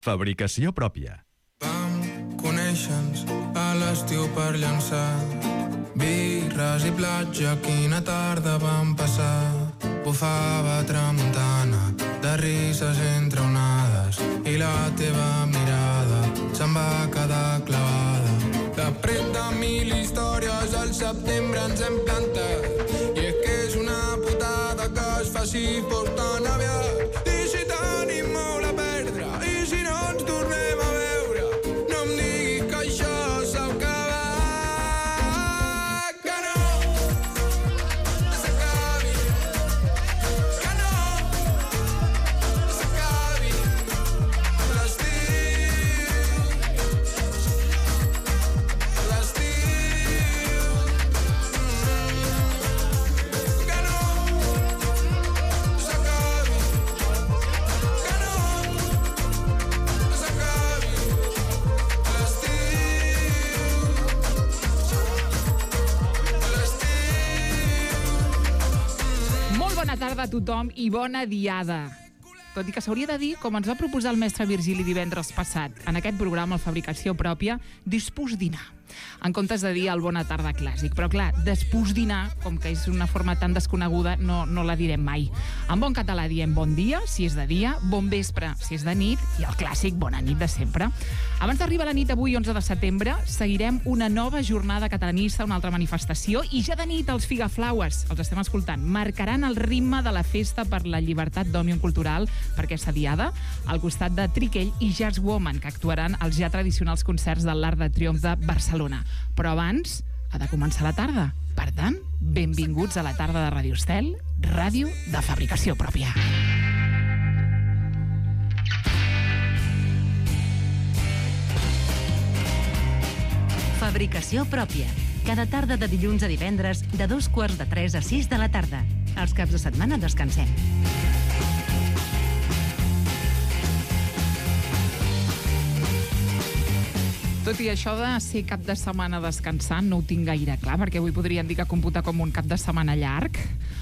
Fabricació pròpia. Vam conèixer-nos a l'estiu per llançar birres i platja, quina tarda vam passar. Bufava tramuntana, de rises entre onades, i la teva mirada se'n va quedar clavada. Després de 1000 històries al setembre ens hem plantat, i és que és una putada que es faci fos tan aviat. I si tenim molt a perdre, i si no ens tornem a veure, no em diguis que això s'ha acabat. Que no s'acabi, que no s'acabi l'estiu, l'estiu, que no s'acabi, que no s'acabi l'estiu. Molt bona tarda a tothom i bona diada. Tot i que s'hauria de dir, com ens va proposar el mestre Virgili divendres passat, en aquest programa, el Fabricació Pròpia, dispús dinar, en comptes de dir el bona tarda clàssic. Però clar, dispús dinar, com que és una forma tan desconeguda, no la direm mai. En bon català diem bon dia, si és de dia, bon vespre, si és de nit, i el clàssic bona nit de sempre. Abans d'arribar la nit avui, 11 de setembre, seguirem una nova jornada catalanista, una altra manifestació, i ja de nit els Figaflaues, els estem escoltant, marcaran el ritme de la festa per la llibertat d'Òmnium Cultural per aquesta diada, al costat de Triquell i Jazz Woman, que actuaran als ja tradicionals concerts de l'Arc de Triomf de Barcelona. Però abans ha de començar la tarda. Per tant, benvinguts a la tarda de Ràdio Estel, ràdio de fabricació pròpia. Fabricació pròpia. Cada tarda de dilluns a divendres, de 2:45 a 6 de la tarda. Els caps de setmana descansem. Tot i això de ser cap de setmana descansant, no ho tinc gaire clar, perquè avui podríem dir que computa com un cap de setmana llarg.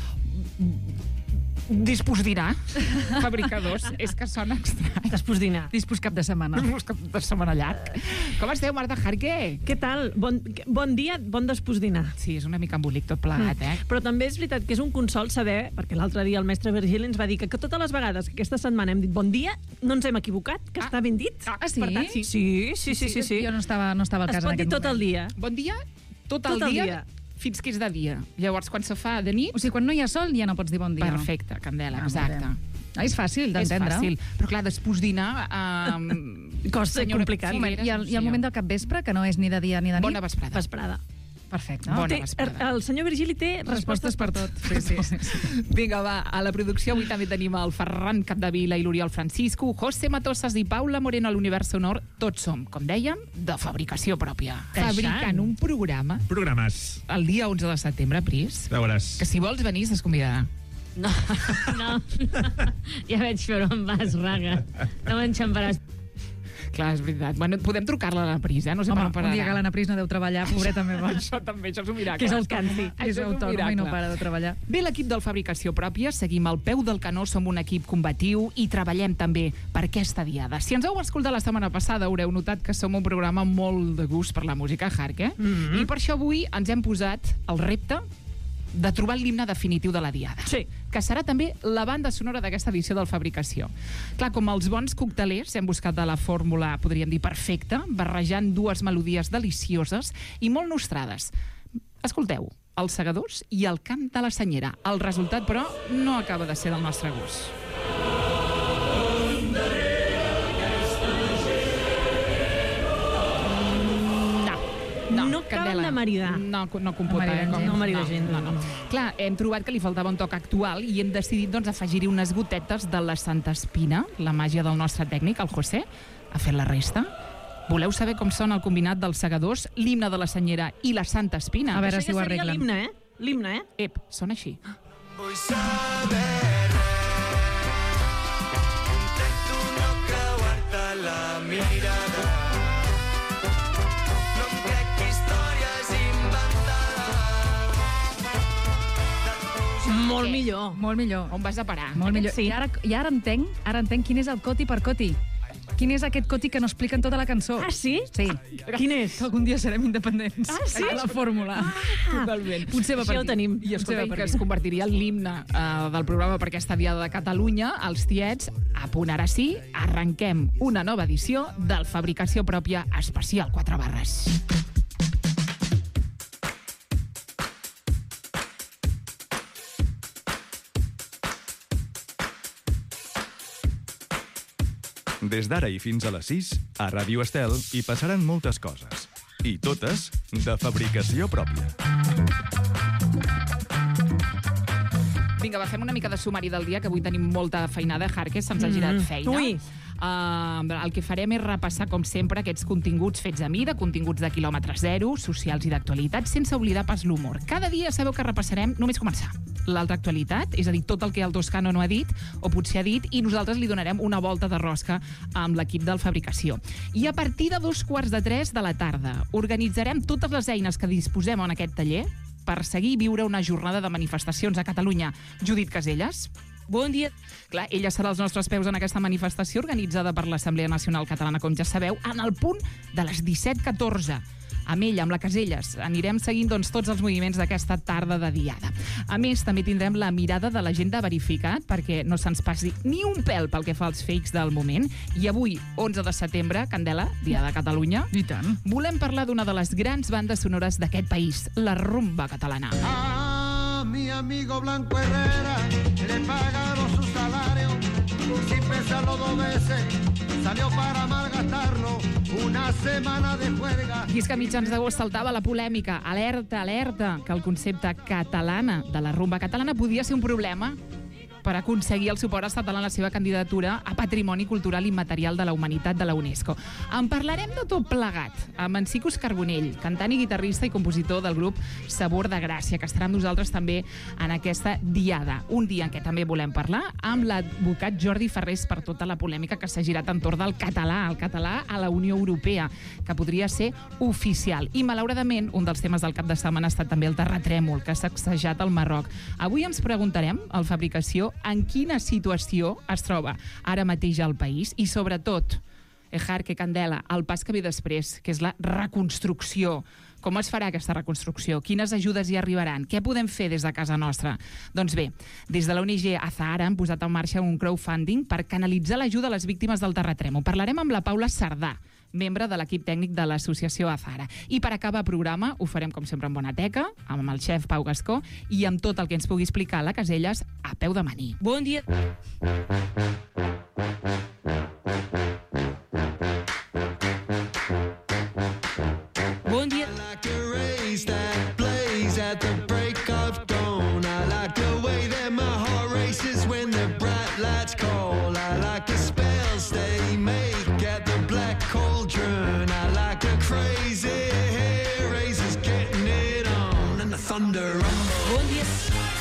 Dispús dinar, fabricadors, és que sona estrany. Dispús dinar. Dispús cap de setmana. Dispús cap de setmana llarg. Com esteu, Marta Jarque? Què tal? Bon dia, bon dispús dinar. Sí, és una mica embolic tot plegat, Però també és veritat que és un consol saber, perquè l'altre dia el mestre Virgili ens va dir que totes les vegades que aquesta setmana hem dit bon dia, no ens hem equivocat, que està ben dit. Sí? Per tant, sí. Jo no estava al cas es pot dir tot el dia. Bon dia, tot el dia, fins que és de dia. Llavors, quan se fa de nit... O sigui, quan no hi ha sol ja no pots dir bon dia. Perfecte, Candela, exacte. És fàcil d'entendre. És fàcil, però clar, després dinar... Costa complicat. I el moment del capvespre, que no és ni de dia ni de nit? Bona vesprada. Vesprada. Perfecte. Bona vesprada. El senyor Virgili té respostes per tot. Sí. Vinga, va, a la producció avui també tenim el Ferran Capdevila i l'Oriol Francisco, José Matosas i Paula Moreno a l'Univers Sonor. Tots som, com dèiem, de fabricació pròpia. Fabricant un programa. Programes. El dia 11 de setembre, Pris. Veuràs. Que si vols venir, estàs convidada. No. Ja veig fer-ho en vas, raga. No m'enxamparàs. Clar, és veritat. Bueno, podem trucar-la a la Pris, no sé Home, per on pararà. un dia que l'Anna Pris no deu treballar, pobreta meva. Això és un miracle. Que és el canci. És autònoma i no para de treballar. Bé, l'equip del Fabricació Pròpia, seguim al peu del canó, som un equip combatiu i treballem també per aquesta diada. Si ens heu escoltat la setmana passada, haureu notat que som un programa molt de gust per la música hard, I per això avui ens hem posat el repte de trobar l'himne definitiu de la diada. Sí. Que serà també la banda sonora d'aquesta edició del Fabricació. Clar, com els bons coctelers, hem buscat de la fórmula, podríem dir, perfecta, barrejant dues melodies delicioses i molt nostrades. Escolteu, els segadors i el cant de la senyera. El resultat, però, no acaba de ser del nostre gust. No acaben de maridar. No computa. No marida gent. No. Clar, hem trobat que li faltava un toc actual i hem decidit afegir-hi unes gotetes de la Santa Espina, la màgia del nostre tècnic, el José, ha fet la resta. Voleu saber com sona el combinat dels segadors, l'himne de la senyera i la Santa Espina? A veure Això si ho ja seria arreglen. L'himne, Ep, sona així. Vull saber intento no creuar-te la mirada, no em crec històries inventades. Molt millor. Molt millor. On vas a parar? Molt millor. Sí. I ara entenc quin és el coti per coti. Quin és aquest coti que no expliquen tota la cançó? Ah, sí? Sí. Quin és? Que algun dia serem independents. Ah, sí? La fórmula. Totalment. Potser va per Això ho aquí. tenim. I escolta, Potser va per que aquí. es convertiria en l'himne del programa per aquesta Diada de Catalunya, els tiets, a punt ara sí, arrenquem una nova edició del Fabricació Pròpia Especial 4 barres. Des d'ara i fins a les 6, a Ràdio Estel hi passaran moltes coses. I totes de fabricació pròpia. Vinga, fem una mica de sumari del dia, que avui tenim molta feinada. Jarque, se'ns ha girat feina. Ui. El que farem és repassar, com sempre, aquests continguts fets a mida, continguts de quilòmetre zero, socials i d'actualitat, sense oblidar pas l'humor. Cada dia sabeu que repassarem només començar l'altra actualitat, és a dir, tot el que el Toscano no ha dit, o potser ha dit, i nosaltres li donarem una volta de rosca amb l'equip del Fabricació. I a partir de 2:45 de la tarda organitzarem totes les eines que disposem en aquest taller per seguir i viure una jornada de manifestacions a Catalunya. Judit Caselles. Bon dia. Clar, ella serà als nostres peus en aquesta manifestació organitzada per l'Assemblea Nacional Catalana, com ja sabeu, en el punt de les 17:14. Amb ella, amb la Caselles, anirem seguint tots els moviments d'aquesta tarda de diada. A més, també tindrem la mirada de la gent de Verificat, perquè no se'ns passi ni un pèl pel que fa als fakes del moment. I avui, 11 de setembre, Candela, Dia de Catalunya, I tant. volem parlar d'una de les grans bandes sonores d'aquest país, la rumba catalana. A mi amigo Blanco Herrera le pagaron su salario sin pensarlo 2 veces, salió para malgastarlo una semana de juerga. I és que a mitjans d'agost saltava la polèmica, alerta, alerta, que el concepte catalana de la rumba catalana podia ser un problema per aconseguir el suport estatal en la seva candidatura a Patrimoni Cultural Immaterial de la Humanitat de la UNESCO. En parlarem de tot plegat amb en Sicus Carbonell, cantant i guitarrista i compositor del grup Sabor de Gràcia, que estarà amb nosaltres també en aquesta diada. Un dia en què també volem parlar amb l'advocat Jordi Ferrés per tota la polèmica que s'ha girat entorn del català, el català a la Unió Europea, que podria ser oficial. I, malauradament, un dels temes del cap de setmana ha estat també el terratrèmol que s'ha sacsejat al Marroc. Avui ens preguntarem, al Fabricació, en quina situació es troba ara mateix el país i, sobretot, Jarque, Candela, el pas que ve després, que és la reconstrucció. Com es farà aquesta reconstrucció? Quines ajudes hi arribaran? Què podem fer des de casa nostra? Doncs bé, des de la ONG Azahara han posat en marxa un crowdfunding per canalitzar l'ajuda a les víctimes del terratrèmol. Parlarem amb la Paula Sardà, membre de l'equip tècnic de l'associació Azahara. I per acabar el programa ho farem, com sempre, en bona teca, amb el xef Pau Gascó i amb tot el que ens pugui explicar la Caselles a peu de mani. Bon dia. Bon dia. Like a race that blaze at the break of dawn. I like the way that my heart races when the bright lights call. I like the spells they make at the black cauldron. I like the crazy hair raisers getting it on and the thunder rumble. Bon dia.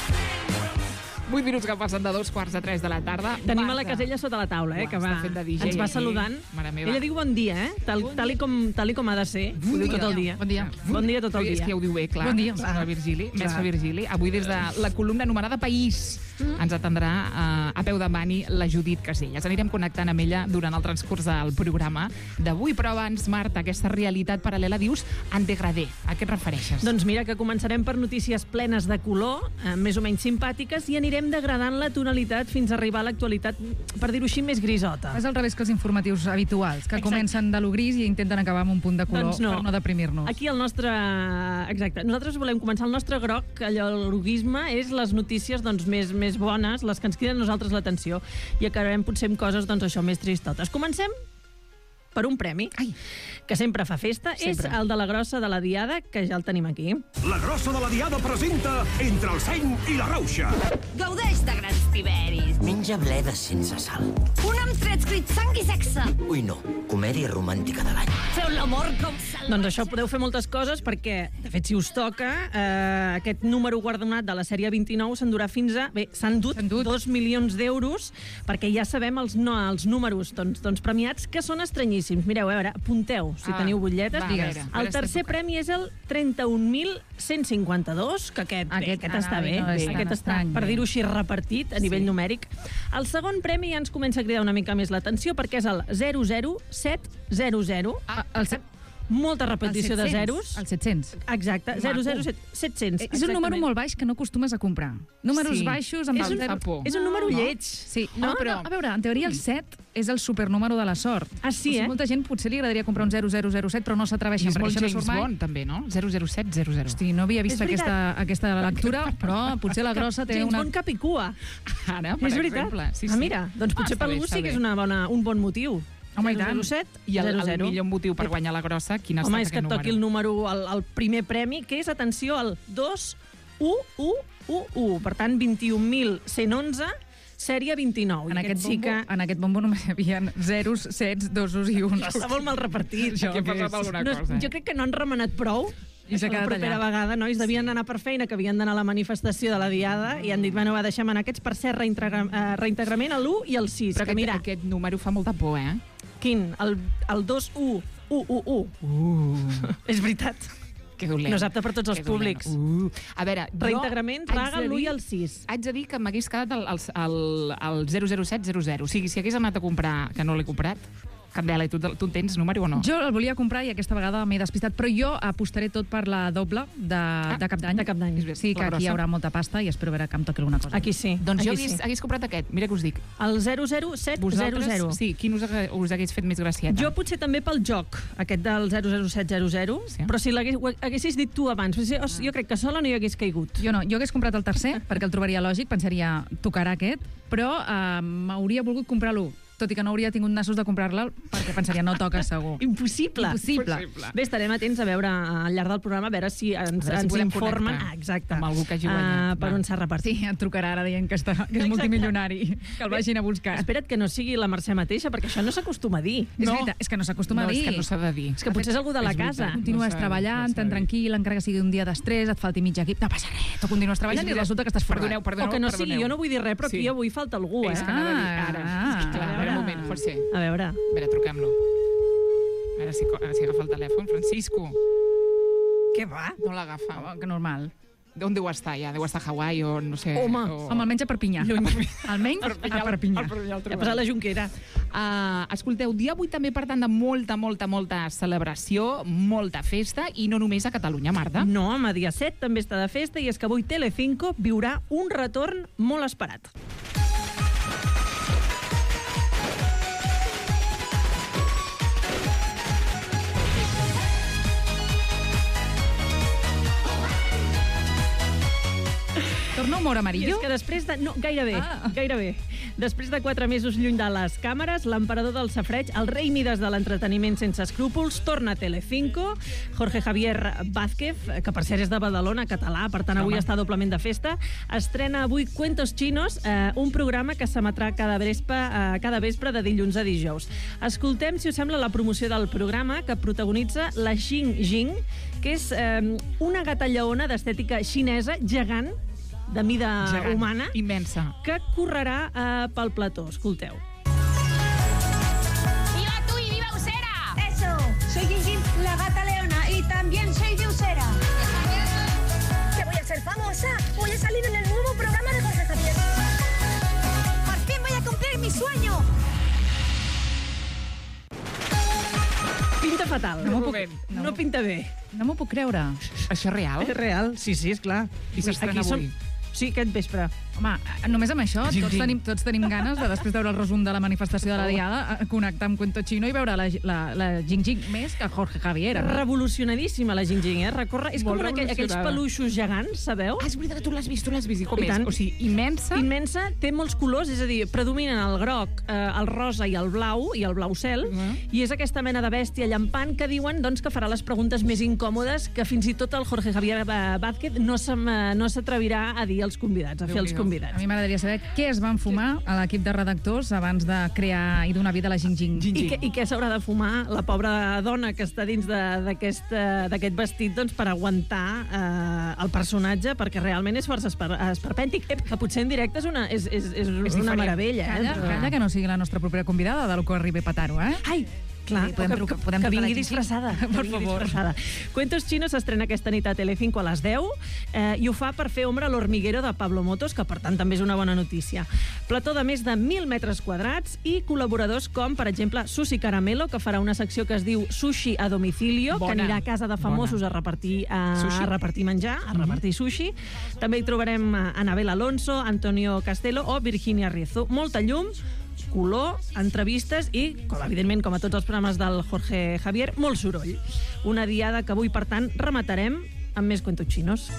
8 minuts que passen de 2:45 de la tarda. Tenim a la Casella sota la taula, que Està va, fent de DJ ens va aquí. saludant. Mare meva. Ella diu bon dia, tal i com ha de ser. Ho diu tot el dia. Bon dia. Bon dia tot el És dia. que ja ho diu bé, clar. Bon dia. Mestre Virgili, mestre Virgili. Avui des de la columna anomenada País ens atendrà a peu de mani la Judit Caselles. Anirem connectant amb ella durant el transcurs del programa d'avui, però abans, Marta, aquesta realitat paral·lela dius en degradé. A què et refereixes? Doncs mira, que començarem per notícies plenes de color, més o menys simpàtiques, i anirem degradant la tonalitat fins a arribar a l'actualitat, per dir-ho així, més grisota. És al revés que els informatius habituals, que Exacte. comencen de lo gris i intenten acabar amb un punt de color Doncs no. per no deprimir-nos. Aquí el nostre... Exacte. Nosaltres volem començar el nostre groc, que allò, el groguisme, és les notícies més bones, les que ens criden a nosaltres l'atenció, i acabarem potser amb coses, això, més tristotes. Comencem per un premi, que sempre fa festa. Sempre. És el de la grossa de la Diada, que ja el tenim aquí. La grossa de la Diada presenta Entre el seny i la rauxa. Gaudeix de grans tiberis. Menja bledes sense sal. Un amb trets crits sang i sexe. Ui, no. Comèdia romàntica de l'any. Feu l'amor com salvatge. Doncs això, podeu fer moltes coses perquè, de fet, si us toca, aquest número guardonat de la sèrie 29 s'endurà fins a... Bé, s'han dut 2 milions d'euros, perquè ja sabem els números premiats, que són estranyides. boníssims. Mireu, a veure, apunteu, si teniu butlletes. El tercer premi és el 31.152, que aquest està bé. Aquest està, per dir-ho així, repartit a nivell numèric. El segon premi ja ens comença a cridar una mica més l'atenció, perquè és el 00700. Molta repetició de zeros. El 700. Exacte, 00700. És un número molt baix que no acostumes a comprar. Números baixos amb el zero. És un número lleig. Sí, però a veure, en teoria el 7 és el supernúmero de la sort. Ah, sí, Molta gent potser li agradaria comprar un 0007, però no s'atreveixen. És molt James Bond, també, no? 00700. Hosti, no havia vist aquesta lectura, però potser la grossa té James una... Bond Capicua. Ara, per exemple. Ah, mira, doncs potser per algú sí que és un bon motiu. Home, i tant. 07, I el millor motiu per guanyar la grossa, quin ha estat aquest número? Home, és que toqui el número, el primer premi, que és, atenció, el 2111. Per tant, 21.111, sèrie 29. En aquest bombo només hi havia zeros, sets, dosos i uns. Està molt mal repartit. Aquí ha passat alguna cosa. Jo crec que no han remenat prou. I s'ha quedat allà. La propera vegada, nois, devien anar per feina, que havien d'anar a la manifestació de la Diada, i han dit, bueno, deixem anar aquests per cert reintegrament a l'1 i el 6. Però aquest número fa molta por, eh? Quin? El 2111. És veritat. Que dolent. No és apte per tots els públics. A veure, reintegrament, traga l'1 i el 6. Haig de dir que m'hagués quedat el 00700. O sigui, si hagués anat a comprar, que no l'he comprat, Candela, i tu en tens número o no? Jo el volia comprar i aquesta vegada m'he despistat, però jo apostaré tot per la doble de cap d'any. De cap d'any. Sí, que aquí hi haurà molta pasta i espero veure que em toqui alguna cosa. Aquí sí. Doncs jo hagués comprat aquest, mira que us dic. El 00700. Vosaltres, sí, quin us hagués fet més gracieta? Jo potser també pel joc, aquest del 00700, però si haguessis dit tu abans, jo crec que sola no hi hagués caigut. Jo no, jo hagués comprat el tercer, perquè el trobaria lògic, pensaria, tocarà aquest, però m'hauria volgut comprar l'1. Tot i que no hauria tingut nassos de comprar-la, perquè pensaria, no toca segur. Impossible. Bé, estarem atents a veure al llarg del programa, a veure si ens informen. Exacte. Amb algú que hagi guanyat. Per on s'ha repartit. Sí, et trucarà ara dient que és multimilionari, que el vagin a buscar. Espera't que no sigui la Mercè mateixa, perquè això no s'acostuma a dir. És veritat, és que no s'acostuma a dir. És que no s'ha de dir. És que potser és algú de la casa. Continues treballant, tan tranquil, encara que sigui un dia d'estrès, et falti mig equip, no passa res, tu continues treballant i resulta que estàs forrat. O que no sigui, jo no vull dir res, però aquí avui falta algú, eh? És que anava a dir ara. Clar, un moment, pot ser. A veure, truquem-lo. A veure si agafa el telèfon. Francisco. Què va? No l'agafa. Que normal. D'on deu estar ja? Deu estar a Hawaii o no sé... Home, almenys a Perpinyà. Almenys a Perpinyà. Ha passat la Junquera. Escolteu, dia avui també, per tant, de molta celebració, molta festa, i no només a Catalunya, Marta. No, a Mediaset també està de festa, i és que avui Telecinco viurà un retorn molt esperat. Torna humor amarillo? I és que després de... No, gairebé. Després de 4 mesos lluny de les càmeres, l'emperador del safreig, el rei Mides de l'entreteniment sense escrúpols, torna a Telecinco. Jorge Javier Vázquez, que per cert és de Badalona, català, per tant avui està doblement de festa, estrena avui Cuentos Chinos, un programa que s'emetrà cada vespre de dilluns a dijous. Escoltem, si us sembla, la promoció del programa, que protagonitza la Jing Jing, que és una gata lleona d'estètica xinesa gegant, de mida humana, immensa, que correrà pel plató. Escolteu. ¡Viva tú y viva Usera! ¡Eso! Soy Gigi, la gata leona, y también soy de Usera. ¡Que voy a ser famosa! ¡Voy a salir en el nuevo programa de Jorge Javier! ¡Por fin voy a cumplir mi sueño! Pinta fatal. No pinta bé. No m'ho puc creure. Això és real? És real, sí, és clar. I s'estrena avui? Sí, aquest vespre. Home, només amb això, tots tenim ganes de, després de veure el resum de la manifestació de la Diada, connectar amb Cuento Chino i veure la Jing Jing més que Jorge Javier. Revolucionadíssima, la Jing Jing, Recorre... És com aquells peluixos gegants, sabeu? És veritat, tu l'has vist. I com és? O sigui, immensa. Immensa, té molts colors, és a dir, predominen el groc, el rosa i el blau cel, i és aquesta mena de bèstia llampant que diuen doncs, que farà les preguntes més incòmodes que fins i tot el Jorge Javier Vázquez no s'atrevirà a dir als convidats, a fer els convidats. A mi m'agradaria saber què es van fumar a l'equip de redactors abans de crear i donar vida a la Jing Jing. I què s'haurà de fumar la pobra dona que està dins d'aquest vestit doncs, per aguantar el personatge, perquè realment és força esperpèntic. Que potser en directe és una meravella. Calla que no sigui la nostra propera convidada, del que arribi a petar-ho, eh? Ai, Clar, podem que vingui trucar disfressada. Per favor. Cuentos Chinos s'estrena aquesta nit a Telecinco a les 10 i ho fa per fer ombra a l'Hormiguero de Pablo Motos, que per tant també és una bona notícia. Plató de més de 1.000 metres quadrats i col·laboradors com, per exemple, Sushi Caramelo, que farà una secció que es diu Sushi a domicilio, que anirà a casa de famosos a repartir menjar, a repartir sushi. També hi trobarem Anabel Alonso, Antonio Castelo o Virginia Riezo. Molta llum, color, entrevistes i, evidentment, com a tots els programes del Jorge Javier, molt soroll. Una diada que avui, per tant, rematarem amb més cuentos chinos.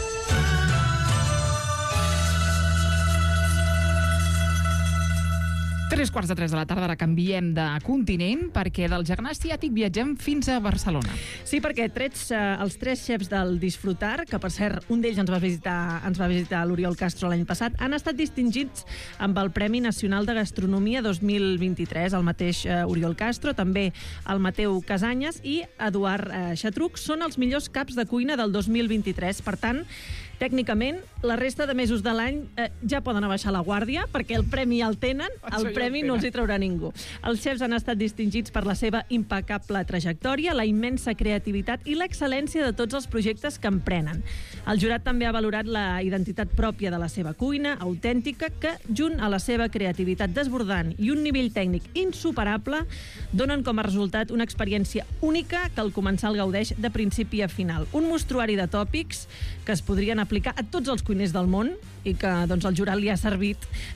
3:15 de la tarda, ara canviem de continent, perquè del Gegant Asiàtic viatgem fins a Barcelona. Sí, perquè els tres xefs del Disfrutar, que per cert, un d'ells ens va visitar l'Oriol Castro l'any passat, han estat distingits amb el Premi Nacional de Gastronomia 2023. El mateix Oriol Castro, també el Mateu Casanyes i Eduard Xatruc són els millors caps de cuina del 2023. Per tant, tècnicament, la resta de mesos de l'any ja poden abaixar la guàrdia, perquè el premi ja el tenen, el premi no els hi traurà ningú. Els xefs han estat distingits per la seva impecable trajectòria, la immensa creativitat i l'excel·lència de tots els projectes que emprenen. El jurat també ha valorat la identitat pròpia de la seva cuina, autèntica, que, junt a la seva creativitat desbordant i un nivell tècnic insuperable, donen com a resultat una experiència única que el comensal gaudeix de principi a final. Un mostruari de tòpics que es podrien aplicar a tots els cuiners del món i que doncs, el jurat li ha servit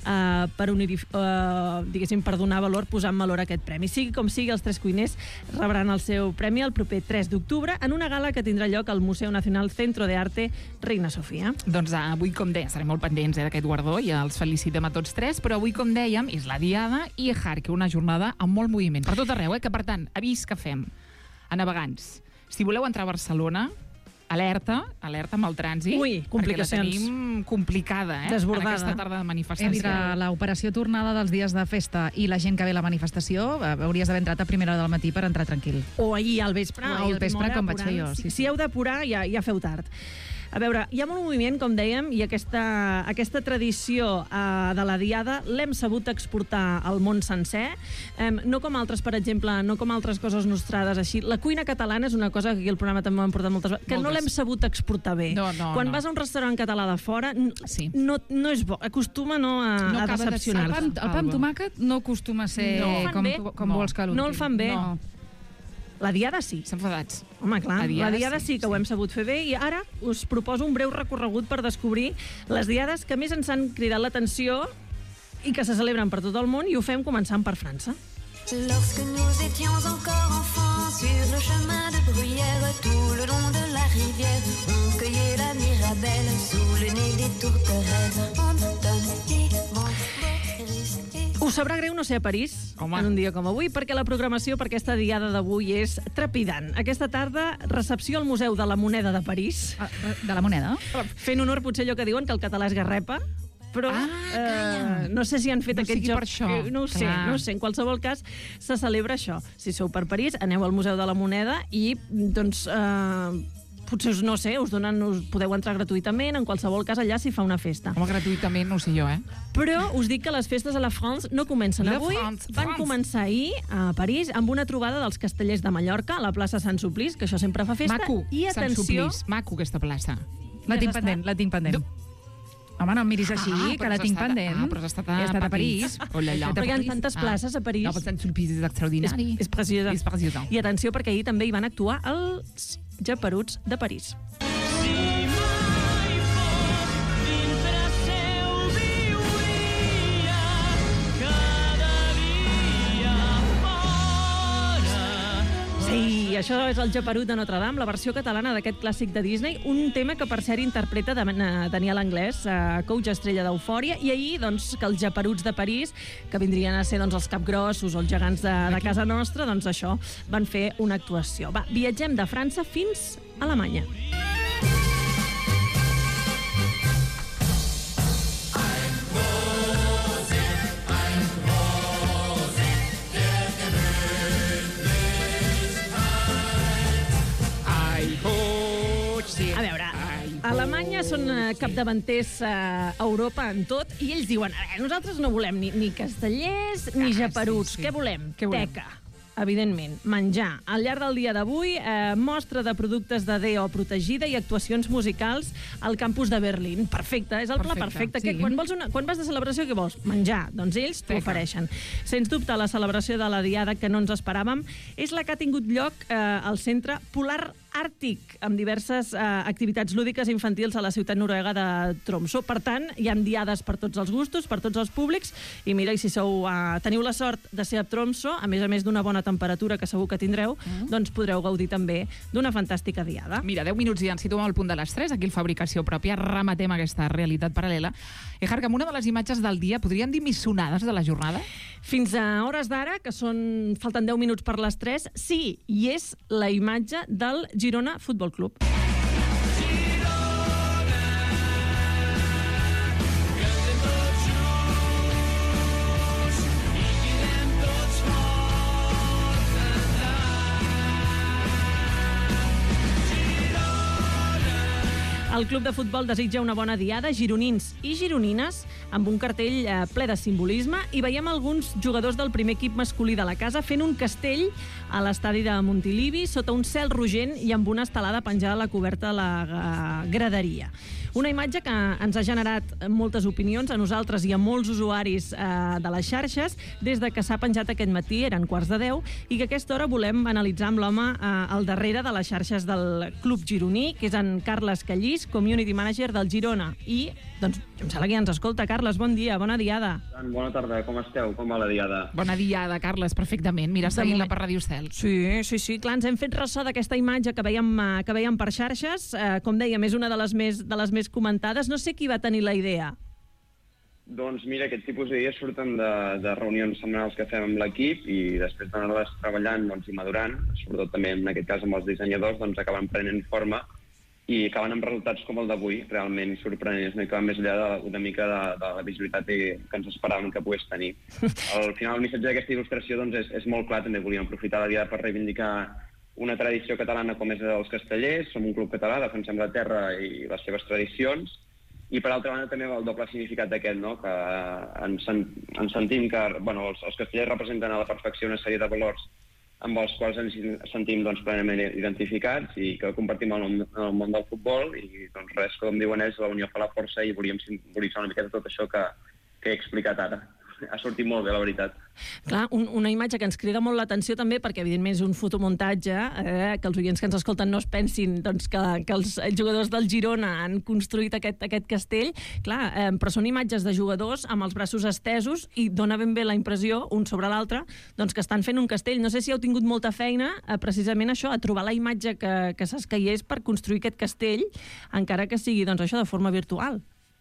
per donar valor, posar en valor aquest premi. Sigui com sigui, els tres cuiners rebran el seu premi el proper 3 d'octubre en una gala que tindrà lloc al Museu Nacional Centro de Arte Reina Sofia. Doncs avui, com deia, estarem molt pendents d'aquest guardó i els felicitem a tots tres, però avui, com dèiem, és la Diada i Ejarque, una jornada amb molt moviment per tot arreu, que per tant, avís que fem a navegants. Si voleu entrar a Barcelona, alerta amb el trànsit. Ui, complicacions. Perquè la tenim complicada, desbordada. En aquesta tarda de manifestació. Entre l'operació tornada dels dies de festa i la gent que ve a la manifestació, hauries d'haver entrat a primera hora del matí per entrar tranquil. O ahir al vespre. O al vespre, com vaig fer jo. Si heu d'apurar, ja feu tard. A veure, hi ha molt moviment, com dèiem, i aquesta tradició de la Diada l'hem sabut exportar al món sencer. No com altres, per exemple, no com altres coses nostrades així. La cuina catalana és una cosa que aquí al programa també ho hem portat moltes vegades, que no l'hem sabut exportar bé. Quan vas a un restaurant català de fora, no és bo. Acostuma a decepcionar-te. El pa amb tomàquet no acostuma a ser com vols que l'últim. No el fan bé. La Diada sí. S'enfadats. Home, clar, la Diada sí que ho hem sabut fer bé i ara us proposo un breu recorregut per descobrir les Diades que més ens han cridat l'atenció i que se celebren per tot el món, i ho fem començant per França. Lorsque nous étions encore enfants, sur le chemin de Bruyère, tout le long de la rivière, on cueillait la mirabelle sous le nez des tourterelles. On donne des bons. Us sabrà greu no ser a París en un dia com avui, perquè la programació per aquesta Diada d'avui és trepidant. Aquesta tarda, recepció al Museu de la Moneda de París. De la Moneda? Fent honor potser allò que diuen que el català és garrepa, però no sé si han fet aquest joc. No ho sé. En qualsevol cas, se celebra això. Si sou per París, aneu al Museu de la Moneda i, doncs, potser, no sé, us podeu entrar gratuïtament, en qualsevol cas allà s'hi fa una festa. Home, gratuïtament no ho sé jo, Però us dic que les festes a la France no comencen avui. Van començar ahir a París amb una trobada dels Castellers de Mallorca a la plaça Sant Suplís, que això sempre fa festa. Maco, I Sant Suplís. Maco, aquesta plaça. La tinc pendent. Home, no em miris així, que la tinc pendent. Però has estat a París. Però hi ha tantes places a París. No, però Sant Suplís és extraordinari. És preciosa. I atenció, perquè ahir també hi van actuar els Geperuts de París. Sí, això és el Geperut de Notre Dame, la versió catalana d'aquest clàssic de Disney, un tema que per cert interpreta Daniel Anglès, coach estrella d'Eufòria, i ahir doncs, que els Geperuts de París, que vindrien a ser els capgrossos o els gegants de casa nostra, doncs això, van fer una actuació. Va, viatgem de França fins a Alemanya. A veure, a Alemanya són capdavanters a Europa en tot i ells diuen, nosaltres no volem ni castellers ni geperuts. Què volem? Teca. evidentment, menjar. Al llarg del dia d'avui, mostra de productes de deo protegida i actuacions musicals al campus de Berlín. Perfecte, és el pla perfecte. Sí. Quan vas de celebració, què vols? Menjar. Doncs ells t'ho ofereixen. Sens dubte, la celebració de la Diada que no ens esperàvem és la que ha tingut lloc al Centre Polar Àrtic, amb diverses activitats lúdiques infantils a la ciutat noruega de Tromsø. Per tant, hi ha diades per tots els gustos, per tots els públics, i mira, i si teniu la sort de ser a Tromsø, a més d'una bona temperatura que segur que tindreu, doncs podreu gaudir també d'una fantàstica diada. Mira, 10 minuts i ens situem al punt de les 3, aquí el Fabricació Pròpia, rematem aquesta realitat paral·lela. Hark, amb una de les imatges del dia, podríem dir missonades de la jornada? Fins a hores d'ara, que falten 10 minuts per les 3, sí, i és la imatge del Girona Futbol Club. El club de futbol desitja una bona diada, gironins i gironines, amb un cartell ple de simbolisme, i veiem alguns jugadors del primer equip masculí de la casa fent un castell a l'estadi de Montilivi, sota un cel rogent i amb una estelada penjada a la coberta de la graderia. Una imatge que ens ha generat moltes opinions a nosaltres i a molts usuaris de les xarxes des de que s'ha penjat aquest matí, eren 9:15, i que a aquesta hora volem analitzar amb l'home al darrere de les xarxes del club gironí, que és en Carles Callís, Community Manager del Girona. I, doncs, em sembla que ja ens escolta. Carles, bon dia, bona diada. Bona tarda, com esteu? Com va la diada? Bona diada, Carles, perfectament. Mira, seguint-la per Ràdio Estel. Sí, clar, ens hem fet ressò d'aquesta imatge que veiem per xarxes. Com dèiem, és una de les més comentades. No sé qui va tenir la idea. Doncs mira, aquest tipus d'idees surten de reunions setmanals que fem amb l'equip i després d'anar-les treballant i madurant, sobretot també en aquest cas amb els dissenyadors, doncs acaben prenent forma i acaben amb resultats com el d'avui, realment sorprenents, que van més enllà una mica de la visibilitat que ens esperàvem que pogués tenir. Al final, el missatge d'aquesta il·lustració doncs, és molt clar, també volíem aprofitar la diada per reivindicar una tradició catalana com és els castellers, som un club català, defensem la terra i les seves tradicions, i per altra banda també el doble significat d'aquest, no? Que ens sentim que els castellers representen a la perfecció una sèrie de valors amb els quals ens sentim plenament identificats i que compartim en el món del futbol, i doncs res, com diuen ells, la unió fa la força, i volíem simbolitzar una miqueta tot això que he explicat ara. Ha sortit molt bé, la veritat. Clar, una imatge que ens crida molt l'atenció també, perquè evidentment és un fotomuntatge, que els oients que ens escolten no es pensin doncs, que els jugadors del Girona han construït aquest castell. Clar, però són imatges de jugadors amb els braços estesos i dona ben bé la impressió, un sobre l'altre, doncs, que estan fent un castell. No sé si heu tingut molta feina, precisament això, a trobar la imatge que s'escaiés per construir aquest castell, encara que sigui doncs, això de forma virtual.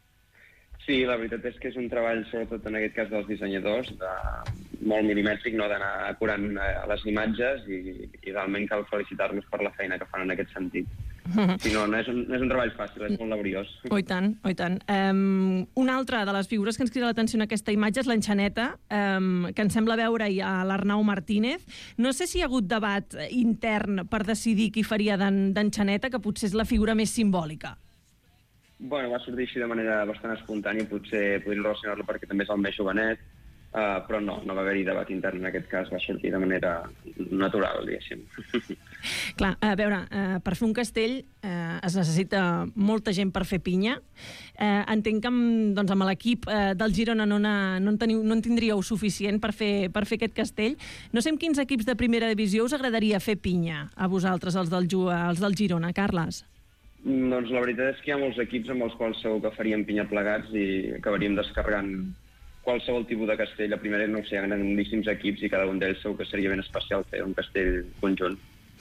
Sí, la veritat és que és un treball, sobretot en aquest cas dels dissenyadors, molt milimètric, no, d'anar acurant les imatges, i realment cal felicitar-los per la feina que fan en aquest sentit. Sí, no és un treball fàcil, és molt laboriós. Oh, i tant, oh, i tant. Una altra de les figures que ens crida l'atenció en aquesta imatge és l'enxaneta, que ens sembla veure-hi a l'Arnau Martínez. No sé si hi ha hagut debat intern per decidir qui faria d'enxaneta, que potser és la figura més simbòlica. Bueno, va sortir així de manera bastant espontània, potser podríem relacionar-lo perquè també és el més jovenet, però no va haver-hi debat intern en aquest cas, va sortir de manera natural, diguéssim. Clar, a veure, per fer un castell es necessita molta gent per fer pinya. Entenc que amb l'equip del Girona no en tindríeu suficient per fer aquest castell. No sé amb quins equips de primera divisió us agradaria fer pinya a vosaltres, els del Girona, Carles? Doncs la veritat és que hi ha molts equips amb els quals segur que faríem pinya plegats i acabaríem descarregant qualsevol tipus de castell. A primera, no ho sé, hi ha grandíssims equips i cada un d'ells segur que seria ben especial fer un castell conjunt.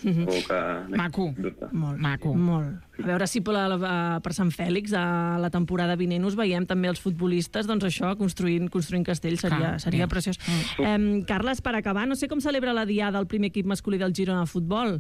Maco. Molt. Maco. Molt. A veure si per Sant Fèlix, a la temporada vinent, us veiem també els futbolistes, doncs això, construint castells, seria preciós. Carles, per acabar, no sé com celebra la diada el primer equip masculí del Girona de futbol.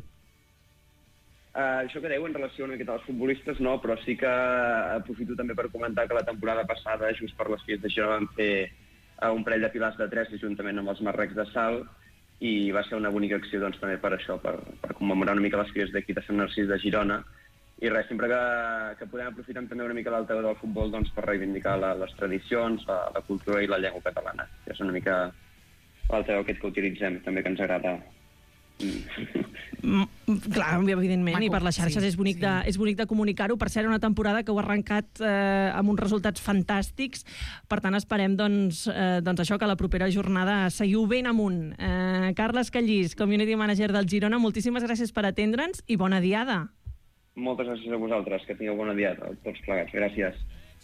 Això que dèieu en relació una miqueta als futbolistes, no, però sí que aprofito també per comentar que la temporada passada, just per les Filles de Girona, vam fer un parell de pilars de 3 juntament amb els Marrecs de Salt, i va ser una bonica acció doncs, també per això, per commemorar una mica les Filles d'aquí de Sant Narcís de Girona. I res, sempre que podem aprofitar també una mica l'altaveu del futbol doncs, per reivindicar les tradicions, la cultura i la llengua catalana. És una mica l'altaveu aquest que utilitzem, també, que ens agrada Clar, evidentment, i per les xarxes és bonic de comunicar-ho. Per ser una temporada que heu arrencat amb uns resultats fantàstics. Per tant, esperem doncs això, que la propera jornada seguiu ben amunt. Carles Callís, Community Manager del Girona, moltíssimes gràcies per atendre'ns i bona diada. Moltes gràcies a vosaltres, que tingueu bona diada, tots plegats. Gràcies.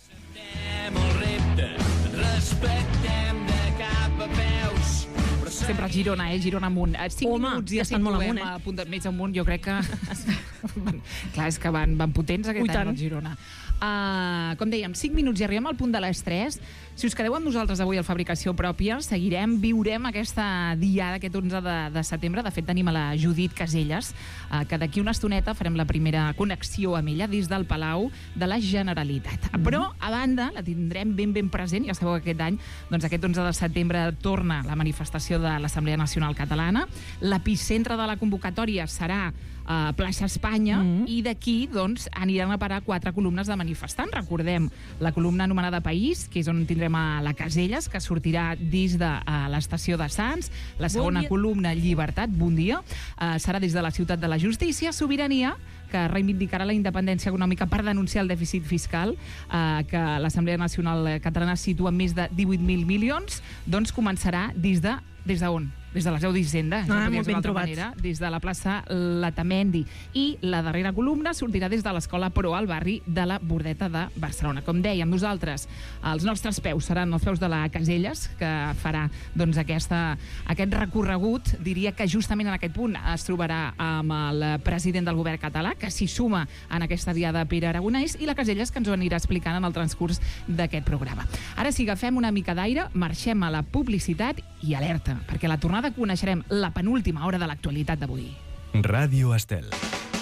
Respectem de cap a peus. Sempre Girona, Girona amunt. 5 minuts i estan molt amunt, a punt de més amunt. Jo crec que... Clar, és que van potents aquest any al Girona. Com dèiem, 5 minuts i arribem al punt de les 3. Si us quedeu amb nosaltres avui al Fabricació Pròpia, seguirem, viurem aquesta diada, aquest 11 de setembre. De fet, tenim a la Judit Caselles, que d'aquí una estoneta farem la primera connexió amb ella des del Palau de la Generalitat. Però, a banda, la tindrem ben present. Ja sabeu que aquest any, doncs aquest 11 de setembre, torna la manifestació de l'Assemblea Nacional Catalana. L'epicentre de la convocatòria serà a Plaça Espanya, i d'aquí doncs, aniran a parar 4 columnes de manifestants. Recordem la columna anomenada País, que és on tindrem a la Caselles, que sortirà des de l'estació de Sants. La segona columna, Llibertat, bon dia, serà des de la Ciutat de la Justícia. Sobirania, que reivindicarà la independència econòmica per denunciar el dèficit fiscal, que l'Assemblea Nacional Catalana situa en més de 18.000 milions, doncs començarà des d'on? Des de la Seu d'Hisenda, molt ben trobat. Des de la plaça Letamendi. I la darrera columna sortirà des de l'Escola Proa, al barri de la Bordeta de Barcelona. Com dèiem, nosaltres, els nostres peus seran els peus de la Caselles, que farà doncs, aquest recorregut. Diria que justament en aquest punt es trobarà amb el president del govern català, que s'hi suma en aquesta diada, Pere Aragonès, i la Caselles, que ens ho anirà explicant en el transcurs d'aquest programa. Ara sí, agafem una mica d'aire, marxem a la publicitat i alerta, perquè la tornada coneixerem la penúltima hora de l'actualitat d'avui. Ràdio Estel.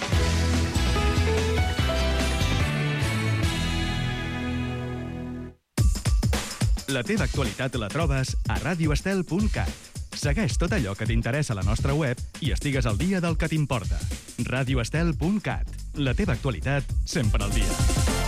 La teva actualitat la trobes a radioestel.cat. Segueix tot allò que t'interessa a la nostra web i estigues al dia del que t'importa. radioestel.cat. La teva actualitat sempre al dia.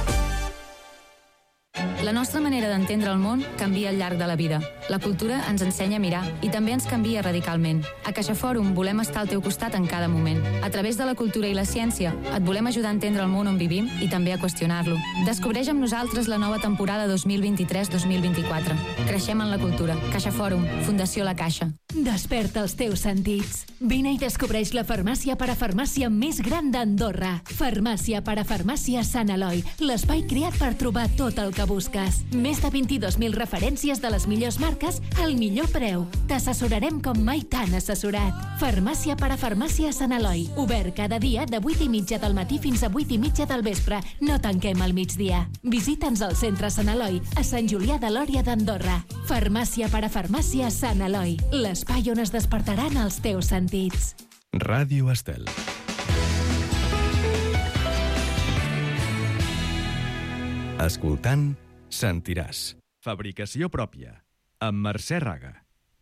La nostra manera d'entendre el món canvia al llarg de la vida. La cultura ens ensenya a mirar i també ens canvia radicalment. A CaixaForum volem estar al teu costat en cada moment. A través de la cultura i la ciència et volem ajudar a entendre el món on vivim i també a qüestionar-lo. Descobreix amb nosaltres la nova temporada 2023-2024. Creixem en la cultura. CaixaForum, Fundació La Caixa. Desperta els teus sentits. Vine i descobreix la farmàcia parafarmàcia més gran d'Andorra. Farmàcia parafarmàcia Sant Eloi. L'espai creat per trobar tot el que busques. Més de 22.000 referències de les millors marques al millor preu. T'assessorarem com mai t'han assessorat. Farmàcia parafarmàcia Sant Eloi. Obert cada dia de 8:30 del matí fins a 8:30 del vespre. No tanquem al migdia. Visita'ns al centre Sant Eloi, a Sant Julià de Lòria d'Andorra. Farmàcia parafarmàcia Sant Eloi. L'espai on es despertaran els teus sentits. Ràdio Estel. Escoltant, sentiràs. Fabricació pròpia. Amb Mercè Raga.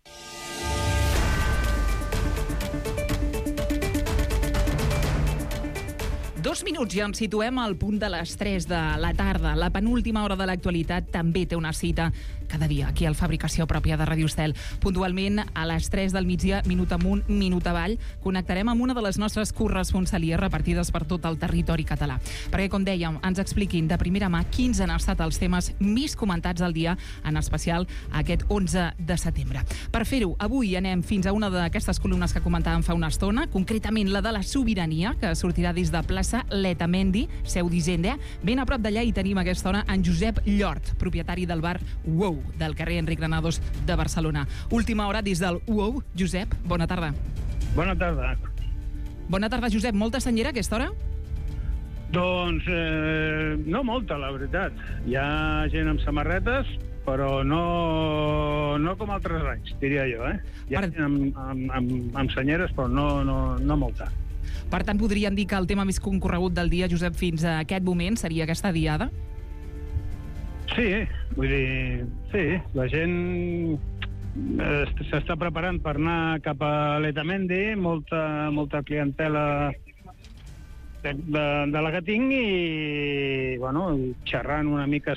Dos minuts i ens situem al punt de les 3 de la tarda. La penúltima hora de l'actualitat també té una cita cada dia aquí al Fabricació Pròpia de Ràdio Estel. Puntualment a les 3 del migdia, minut amunt, minut avall, connectarem amb una de les nostres corresponsalies repartides per tot el territori català. Perquè, com dèiem, ens expliquin de primera mà quins han estat els temes més comentats del dia, en especial aquest 11 de setembre. Per fer-ho, avui anem fins a una d'aquestes columnes que comentàvem fa una estona, concretament la de la sobirania, que sortirà des de plaça Letamendi, Seu d'Hisenda. Ben a prop d'allà hi tenim a aquesta hora en Josep Llort, propietari del bar Wow, del carrer Enric Granados de Barcelona. Última hora des del Wow. Josep, bona tarda. Bona tarda. Bona tarda, Josep. Molta senyera a aquesta hora? Doncs no molta, la veritat. Hi ha gent amb samarretes, però no com altres anys, diria jo. Hi ha gent amb senyeres, però no molta. Per tant, podríem dir que el tema més concorregut del dia, Josep, fins a aquest moment seria aquesta diada? Sí, vull dir, sí, la gent s'està preparant per anar cap a Letamendi, molta clientela de la que tinc i, bueno, xerrant una mica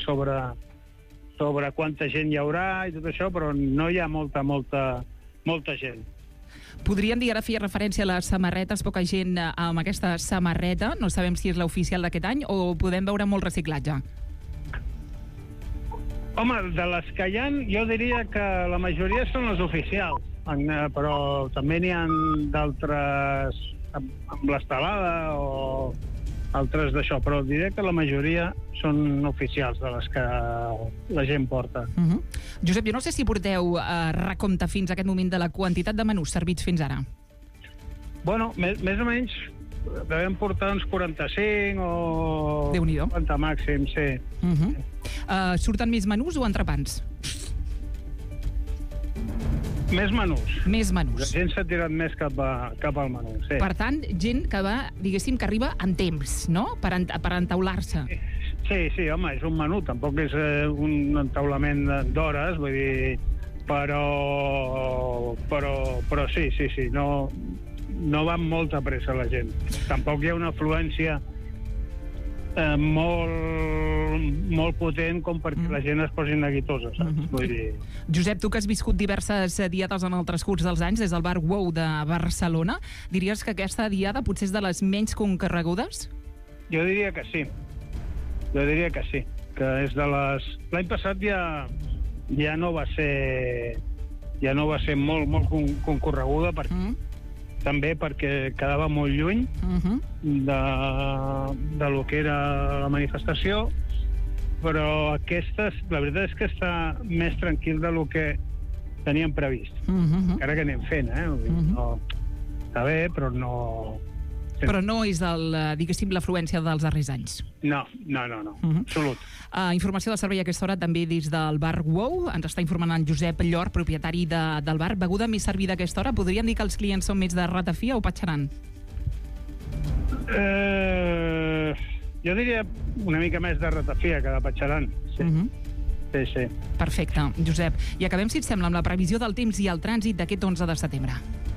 sobre quanta gent hi haurà i tot això, però no hi ha molta gent. Podríem dir, ara feia referència a les samarretes, poca gent amb aquesta samarreta, no sabem si és l'oficial d'aquest any o podem veure molt reciclatge. Home, de les que hi ha, jo diria que la majoria són les oficials, però també n'hi ha d'altres amb l'estelada o altres d'això, però diré que la majoria són oficials de les que la gent porta. Josep, jo no sé si porteu recompte fins a aquest moment de la quantitat de menús servits fins ara. Bueno, més o menys devem portar uns 45 o... Déu-n'hi-do. 50 màxim, sí. Surten més menús o entrepans? Més menús. Més menús. La gent s'ha tirat més cap al menú, sí. Per tant, gent que va, diguéssim, que arriba en temps, no?, per entaular-se. Sí, home, és un menú, tampoc és un entaulament d'hores, vull dir, però sí, no va amb molta pressa la gent. Tampoc hi ha una afluència molt potent com perquè la gent es posi neguitosa, saps? Vull dir... Josep, tu que has viscut diverses diades en el transcurs dels anys des del bar Wow de Barcelona, diries que aquesta diada potser és de les menys concorregudes? Jo diria que sí. Que és de les... L'any passat ja no va ser molt concorreguda també perquè quedava molt lluny de lo que era la manifestació, però aquesta, la veritat és que està més tranquil de lo que teníem previst. Encara que anem fent, està bé, però no... Però no és, diguéssim, l'afluència dels darrers anys. No, absolut. Informació del servei a aquesta hora també des del bar Wow. Ens està informant en Josep Llor, propietari del bar. Beguda més servida a aquesta hora? Podríem dir que els clients són més de ratafia o patxaran? Jo diria una mica més de ratafia que de patxaran. Sí. Perfecte, Josep. I acabem, si et sembla, amb la previsió del temps i el trànsit d'aquest 11 de setembre.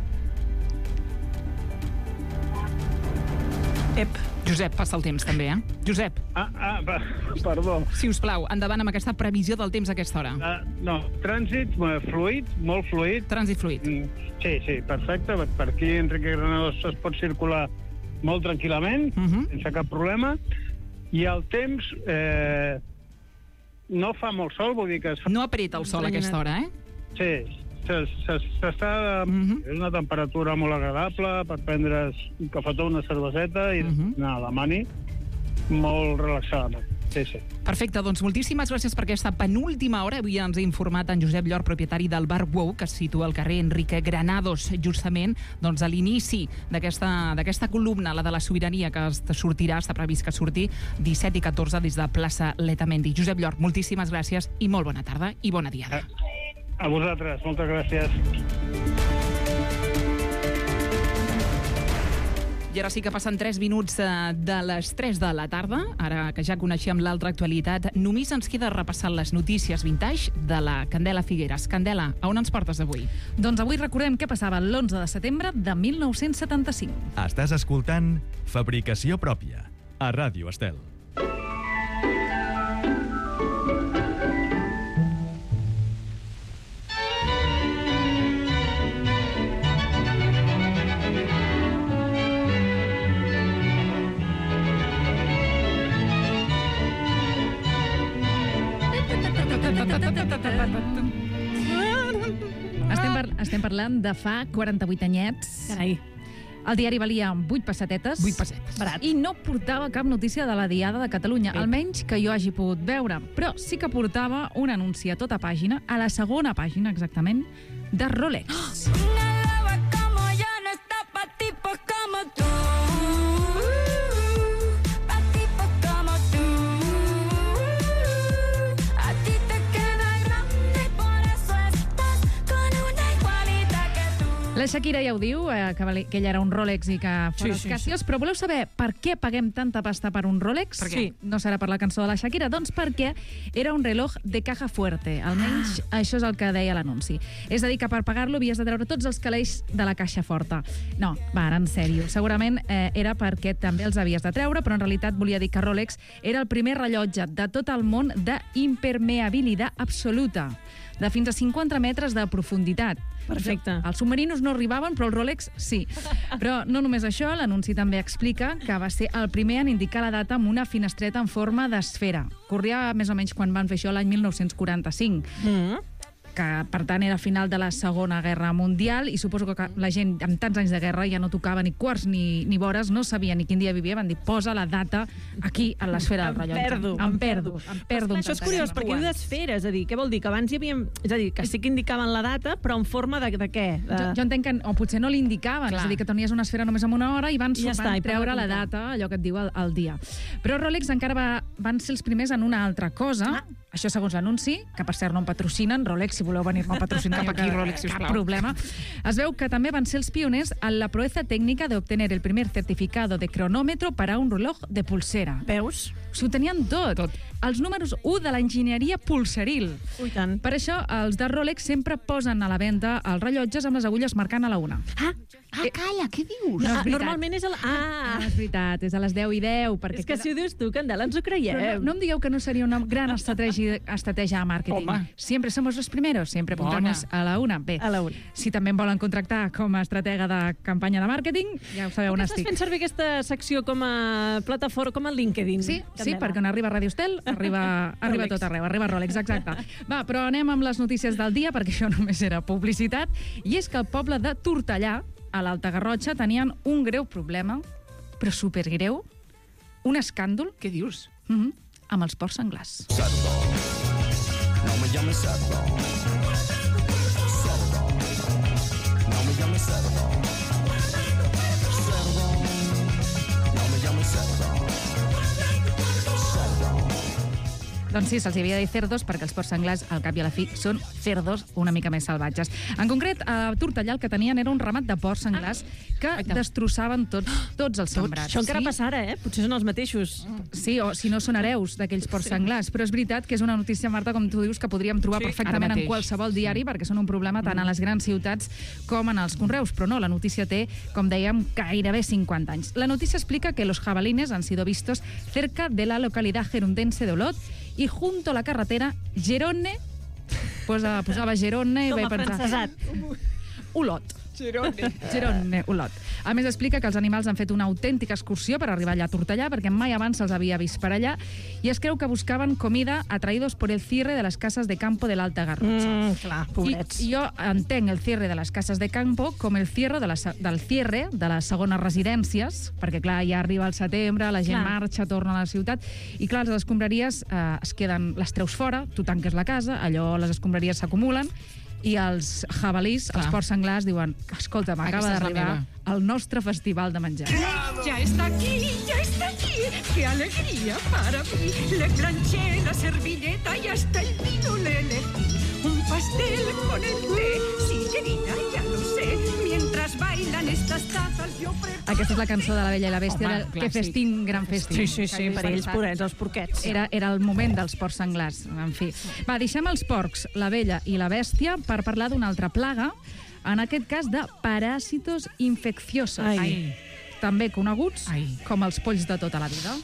Josep, passa el temps també, Josep. Perdó. Si us plau, endavant amb aquesta previsió del temps a aquesta hora. No, trànsit fluid, molt fluid. Trànsit fluid. Sí, perfecte. Per aquí, Enrique Granados, es pot circular molt tranquil·lament, sense cap problema. I el temps no fa molt sol, vull dir que... No apreta el sol a aquesta hora, Sí. S'està... És una temperatura molt agradable per prendre's un cafetó, una cerveseta i anar a la mani molt relaxadament. Sí. Perfecte, doncs moltíssimes gràcies per aquesta penúltima hora. Avui ens ha informat en Josep Llor, propietari del bar Wow, que es situa al carrer Enrique Granados, justament a l'inici d'aquesta columna, la de la sobirania, que sortirà, està previst que surti 17 i 14 des de plaça Letamendi. Josep Llor, moltíssimes gràcies i molt bona tarda i bona diada. A vosaltres, moltes gràcies. I ara sí que passen 3 minuts de les 3 de la tarda. Ara que ja coneixem l'altra actualitat, només ens queda repassar les notícies vintage de la Candela Figueres. Candela, a on ens portes avui? Doncs avui recordem què passava l'11 de setembre de 1975. Estàs escoltant Fabricació Pròpia, a Ràdio Estel. Estem parlant de fa 48 anyets. Carai. El diari valia 8 pessetetes. 8 pessetes. Barat. I no portava cap notícia de la Diada de Catalunya, almenys que jo hagi pogut veure. Però sí que portava un anunci a tota pàgina, a la segona pàgina exactament, de Rolex. La Shakira ja ho diu, que ella era un Rolex i que fora escassiós, però voleu saber per què paguem tanta pasta per un Rolex? Per què? Sí, no serà per la cançó de la Shakira, doncs perquè era un reloj de caja fuerte. Almenys això és el que deia l'anunci. És a dir, que per pagar-lo havies de treure tots els calés de la caixa forta. No, va, ara en sèrio. Segurament era perquè també els havies de treure, però en realitat volia dir que Rolex era el primer rellotge de tot el món d'impermeabilitat absoluta, de fins a 50 metres de profunditat. Perfecte. Els submarinos no arribaven, però el Rolex sí. Però no només això, l'anunci també explica que va ser el primer en indicar la data amb una finestreta en forma d'esfera. Corria més o menys quan van fer això l'any 1945. Que, per tant, era final de la Segona Guerra Mundial i suposo que la gent amb tants anys de guerra ja no tocava ni quarts ni vores, no sabia ni quin dia vivia, van dir, posa la data aquí a l'esfera del rellotge. Em perdo. Això és curiós, perquè diu d'esfera, és a dir, què vol dir? Que abans hi havia... És a dir, que sí que indicaven la data, però en forma de què? Jo entenc que o potser no l'indicaven, és a dir, que tenies una esfera només amb una hora i van treure la data, allò que et diu el dia. Però Rolex encara van ser els primers en una altra cosa, això segons l'anunci, que per cert no em patrocinen, Rolex, si voleu venir-me a patrocinar, cap aquí, Rolex, sisplau. Cap problema. Es veu que també van ser els pioners en la proeza técnica de obtener el primer certificado de cronómetro para un reloj de pulsera. Veus? S'ho tenien tot. Els números 1 de l'enginyeria pulseril. Ui, tant. Per això, els de Rolex sempre posen a la venda els rellotges amb les agulles marcant a la 1. Calla, què dius? No és veritat. Normalment és a la... No és veritat, és a les 10 i 10. Perquè És que si ho dius tu, Candela, ens ho creiem. No em digueu que no seria una gran estratègia de màrqueting. Siempre somos los primeros, siempre apuntamos a la 1. Bé, a la 1. Si també em volen contractar com a estratega de campanya de màrqueting, ja ho sabeu on estic. Estàs fent servir aquesta secció com a plataforma, com a LinkedIn? Sí, perquè on arriba Radio Estel, arriba tot arreu, arriba Rolex, exacte. Va, però anem amb les notícies del dia, perquè això només era publicitat, i és que el poble de Tortellà, a l'Alta Garrotxa, tenien un greu problema, però supergreu, un escàndol. Què dius? Amb els porcs senglars. Cerdo, no me llames cerdo. Cerdo, no me llames cerdo. Cerdo, no me llames cerdo. Doncs sí, se'ls havia de dir cerdos perquè els porcs senglars, al cap i a la fi, són cerdos una mica més salvatges. En concret, a Tortellà el que tenien era un ramat de porcs senglars que destrossaven tots els sembrats. Això encara passa ara, Potser són els mateixos. Sí, o si no són hereus d'aquells porcs senglars. Però és veritat que és una notícia, Marta, com tu dius, que podríem trobar perfectament en qualsevol diari, perquè són un problema tant a les grans ciutats com en els conreus. Però no, la notícia té, com dèiem, gairebé 50 anys. La notícia explica que los jabalines han sido vistos cerca de la localidad gerundense de Olot y junto a la carretera Gerone, posava Gerone i vaig pensar... Olot. Gerone, Olot. A més, explica que els animals han fet una autèntica excursió per arribar allà a Tortellà, perquè mai abans se'ls havia vist per allà, i es creu que buscaven comida atraídos por el cierre de las casas de campo de l'Alta Garrotxa. Clar, pobrets. I jo entenc el cierre de les cases de campo com el cierre de les segones residències, perquè, clar, ja arriba el setembre, la gent marxa, torna a la ciutat, i, clar, les escombraries es queden, les treus fora, tu tanques la casa, allò, les escombraries s'acumulen, i els jabalís, els porcs senglars, diuen, escolta, m'acaba d'arribar el nostre festival de menjar. Ya está aquí, qué alegría para mí. Le planché la servilleta y hasta el vino le elegí. Un pastel con el té, sí, querida, ya lo sé. Mientras bailan estas tazas yo preparo... Aquesta és la cançó de La Bella i la Bèstia, que festín, gran festín. Sí, per ells, pobrets, els porquets. Era el moment dels porcs senglars, en fi. Va, deixem els porcs, la Bella i la Bèstia, per parlar d'una altra plaga, en aquest cas de paràsitos infecciosos. També coneguts com els polls de tota la vida.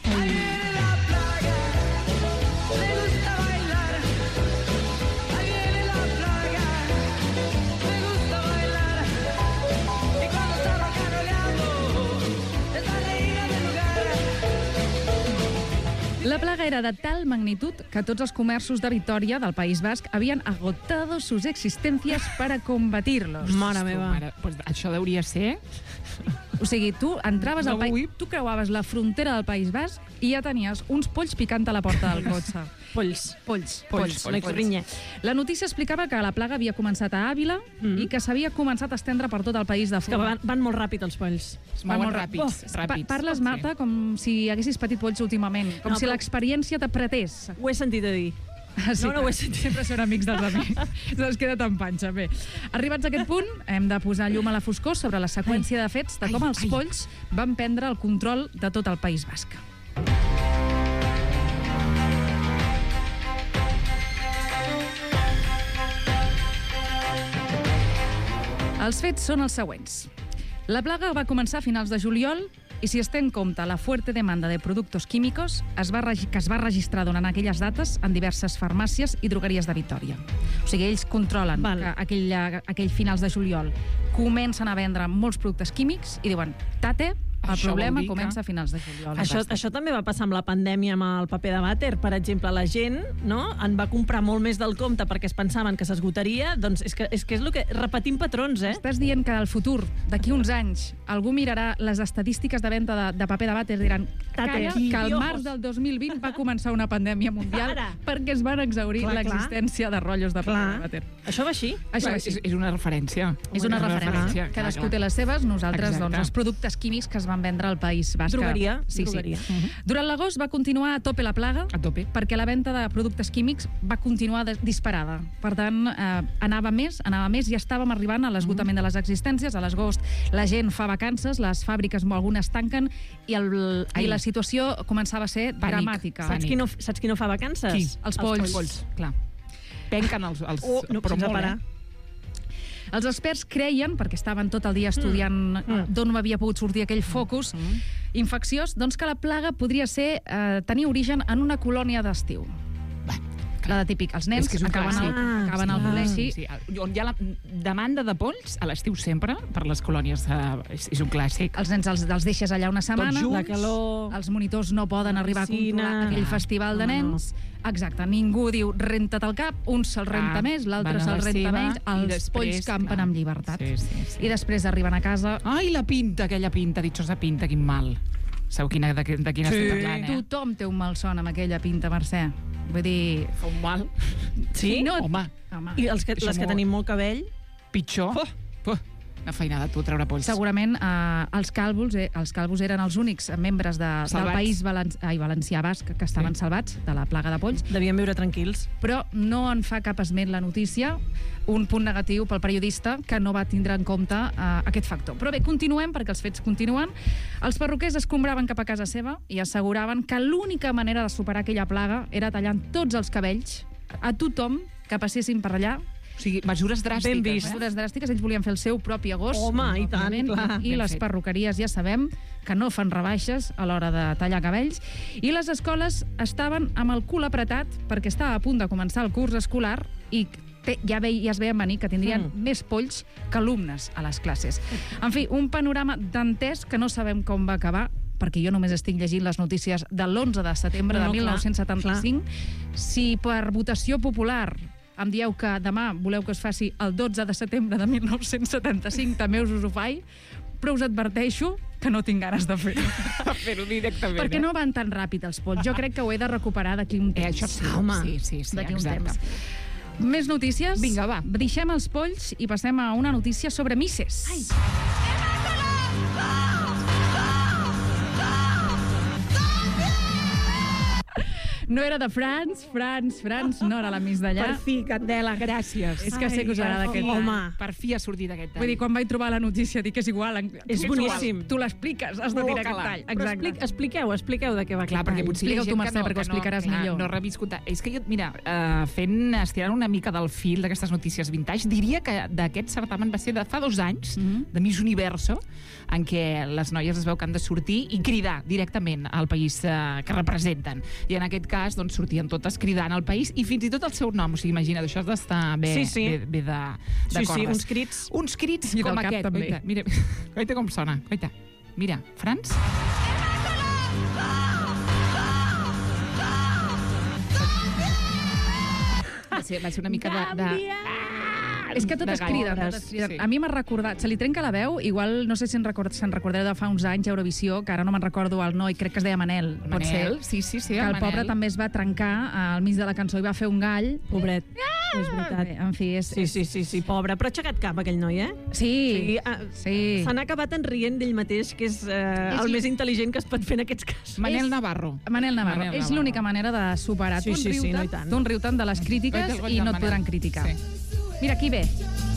La plaga era de tal magnitud que tots els comerços de Vitòria, del País Basc, havien agotado sus existencias para combatirlos. Mare meva. Pues això hauria ser... O sigui, tu entraves al país, tu creuaves la frontera del País Basc i ja tenies uns polls picant a la porta del cotxe. Polls. La notícia explicava que la plaga havia començat a Àvila i que s'havia començat a estendre per tot el país de fora. Que van molt ràpid els polls. Es mouen ràpids. Parles, Marta, com si haguessis patit polls últimament, com si l'experiència t'apretés. Ho he sentit a dir. Sí, no ho he sentit. Sempre són amics dels amics. Se'ls queda tan panxa. Bé, arribats a aquest punt, hem de posar llum a la foscor sobre la seqüència de fets de com els polls van prendre el control de tot el País Basc. Els fets són els següents. La plaga va començar a finals de juliol I si es té en compte la fuerte demanda de productos químicos que es va registrar durant aquelles dates en diverses farmàcies i drogueries de Vitòria. O sigui, ells controlen que aquell finals de juliol comencen a vendre molts productes químics i diuen, tate, el problema comença a finals de juliol. Això també va passar amb la pandèmia amb el paper de vàter. Per exemple, la gent en va comprar molt més del compte perquè es pensaven que s'esgotaria. Doncs és que és el que... Repetim patrons, eh? Estàs dient que al futur, d'aquí uns anys, algú mirarà les estadístiques de venda de paper de vàter i diran que al març del 2020 va començar una pandèmia mundial perquè es van exaurir l'existència de rotllos de paper de vàter. Això va així? És una referència. És una referència. Cadascú té les seves, nosaltres, doncs, els productes químics que es van vendre al País Basc. Drogueria. Sí. Durant l'agost va continuar a tope la plaga, perquè la venda de productes químics va continuar disparada. Per tant, anava més i estàvem arribant a l'esgotament de les existències. A l'agost la gent fa vacances, les fàbriques algunes tanquen i la situació començava a ser dramàtica. Saps qui no fa vacances? Qui? Els polls. Clar. Penquen els però sense parar. Els experts creien, perquè estaven tot el dia estudiant d'on havia pogut sortir aquell focus infecciós, doncs que la plaga podria tenir origen en una colònia d'estiu. La de típic, els nens acaben al col·legi. On hi ha la demanda de polls, a l'estiu sempre, per les colònies, és un clàssic. Els nens els deixes allà una setmana, la calor, els monitors no poden arribar a controlar aquell festival de nens. Exacte, ningú diu renta't el cap, un se'l renta més, l'altre se'l renta menys, els polls campen amb llibertat. I després arriben a casa... Ai, la pinta, aquella pinta, ditxosa pinta, quin mal. Sabeu de quina estic parlant, eh? Tothom té un malson amb aquella pinta, Mercè. Vull dir... Fa un mal. Sí? Home. I les que tenim molt cabell? Pitjor. Una feinada, tu, treure polls. Segurament els calvos eren els únics membres del País Valencià Basc que estaven salvats de la plaga de polls. Devien viure tranquils. Però no en fa cap esment la notícia, un punt negatiu pel periodista que no va tindre en compte aquest factor. Però bé, continuem, perquè els fets continuen. Els perruquers escombraven cap a casa seva i asseguraven que l'única manera de superar aquella plaga era tallant tots els cabells a tothom que passessin per allà. O sigui, mesures dràstiques. Ben vist. Mesures dràstiques. Ells volien fer el seu propi agost. Home, i tant, clar. I les perruqueries ja sabem que no fan rebaixes a l'hora de tallar cabells. I les escoles estaven amb el cul apretat perquè estava a punt de començar el curs escolar i ja es veien venir que tindrien més polls que alumnes a les classes. En fi, un panorama dantesc que no sabem com va acabar, perquè jo només estic llegint les notícies de l'11 de setembre de 1975. Si per votació popular em dieu que demà voleu que es faci el 12 de setembre de 1975, també us ho faig, però us adverteixo que no tinc ganes de fer-ho. Fer-ho directament. Perquè no van tan ràpid els polls. Jo crec que ho he de recuperar d'aquí un temps. Això sí, home. Sí, d'aquí un temps. Més notícies? Vinga, va. Deixem els polls i passem a una notícia sobre misses. Ai! No era de France, no era la Miss d'allà. Per fi, Candela, gràcies. És que sé que us agrada aquest tall. Home, per fi ha sortit aquest tall. Vull dir, quan vaig trobar la notícia, dic que és igual. És boníssim. Tu l'expliques, has de tirar aquest tall. Exacte. Expliqueu de què va clar, perquè potser explica-ho tu, Mercè, perquè ho explicaràs millor. No he reviscut. És que jo, mira, estirant una mica del fil d'aquestes notícies vintage, diria que d'aquest certamen va ser de fa 2 anys, de Miss Universo, en què les noies es veu que han de sortir i cridar directament al país que representen. I en aquest cas, doncs, sortien totes cridant al país i fins i tot el seu nom. O sigui, imagina't, això has d'estar bé de cordes. Sí, uns crits. Uns crits i com aquest. També. Coita, mira, coita com sona. Coita. Mira, Franç. Va ser una mica de... És que totes criden. Sí. A mi m'ha recordat, se li trenca la veu, igual, no sé si se'n recordareu de fa uns anys a Eurovisió, que ara no me'n recordo el noi, crec que es deia Manel. Pot ser? Sí, que el pobre també es va trencar al mig de la cançó i va fer un gall. Pobret. És veritat. Bé, en fi, Sí, pobre. Però ha aixecat cap, aquell noi, eh? Sí. Se n'ha acabat en rient d'ell mateix, que és el més intel·ligent que es pot fer en aquests casos. Manel Navarro. És l'única manera de superar. Tu en riu-te'n de les crítiques i no et podran criticar. Mira, aquí ve.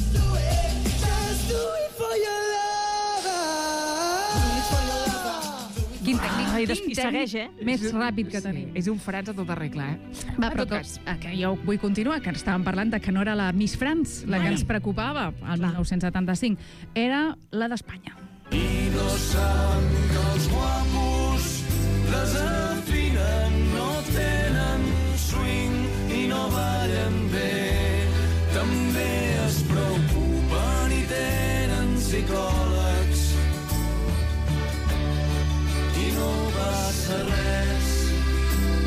Quin tècnic, i segueix, més ràpid que tenim. És un Franç a tota regla, Va, però que jo vull continuar, que estàvem parlant de que no era la Miss France la que ens preocupava al 1975, era la d'Espanya. I no sant que els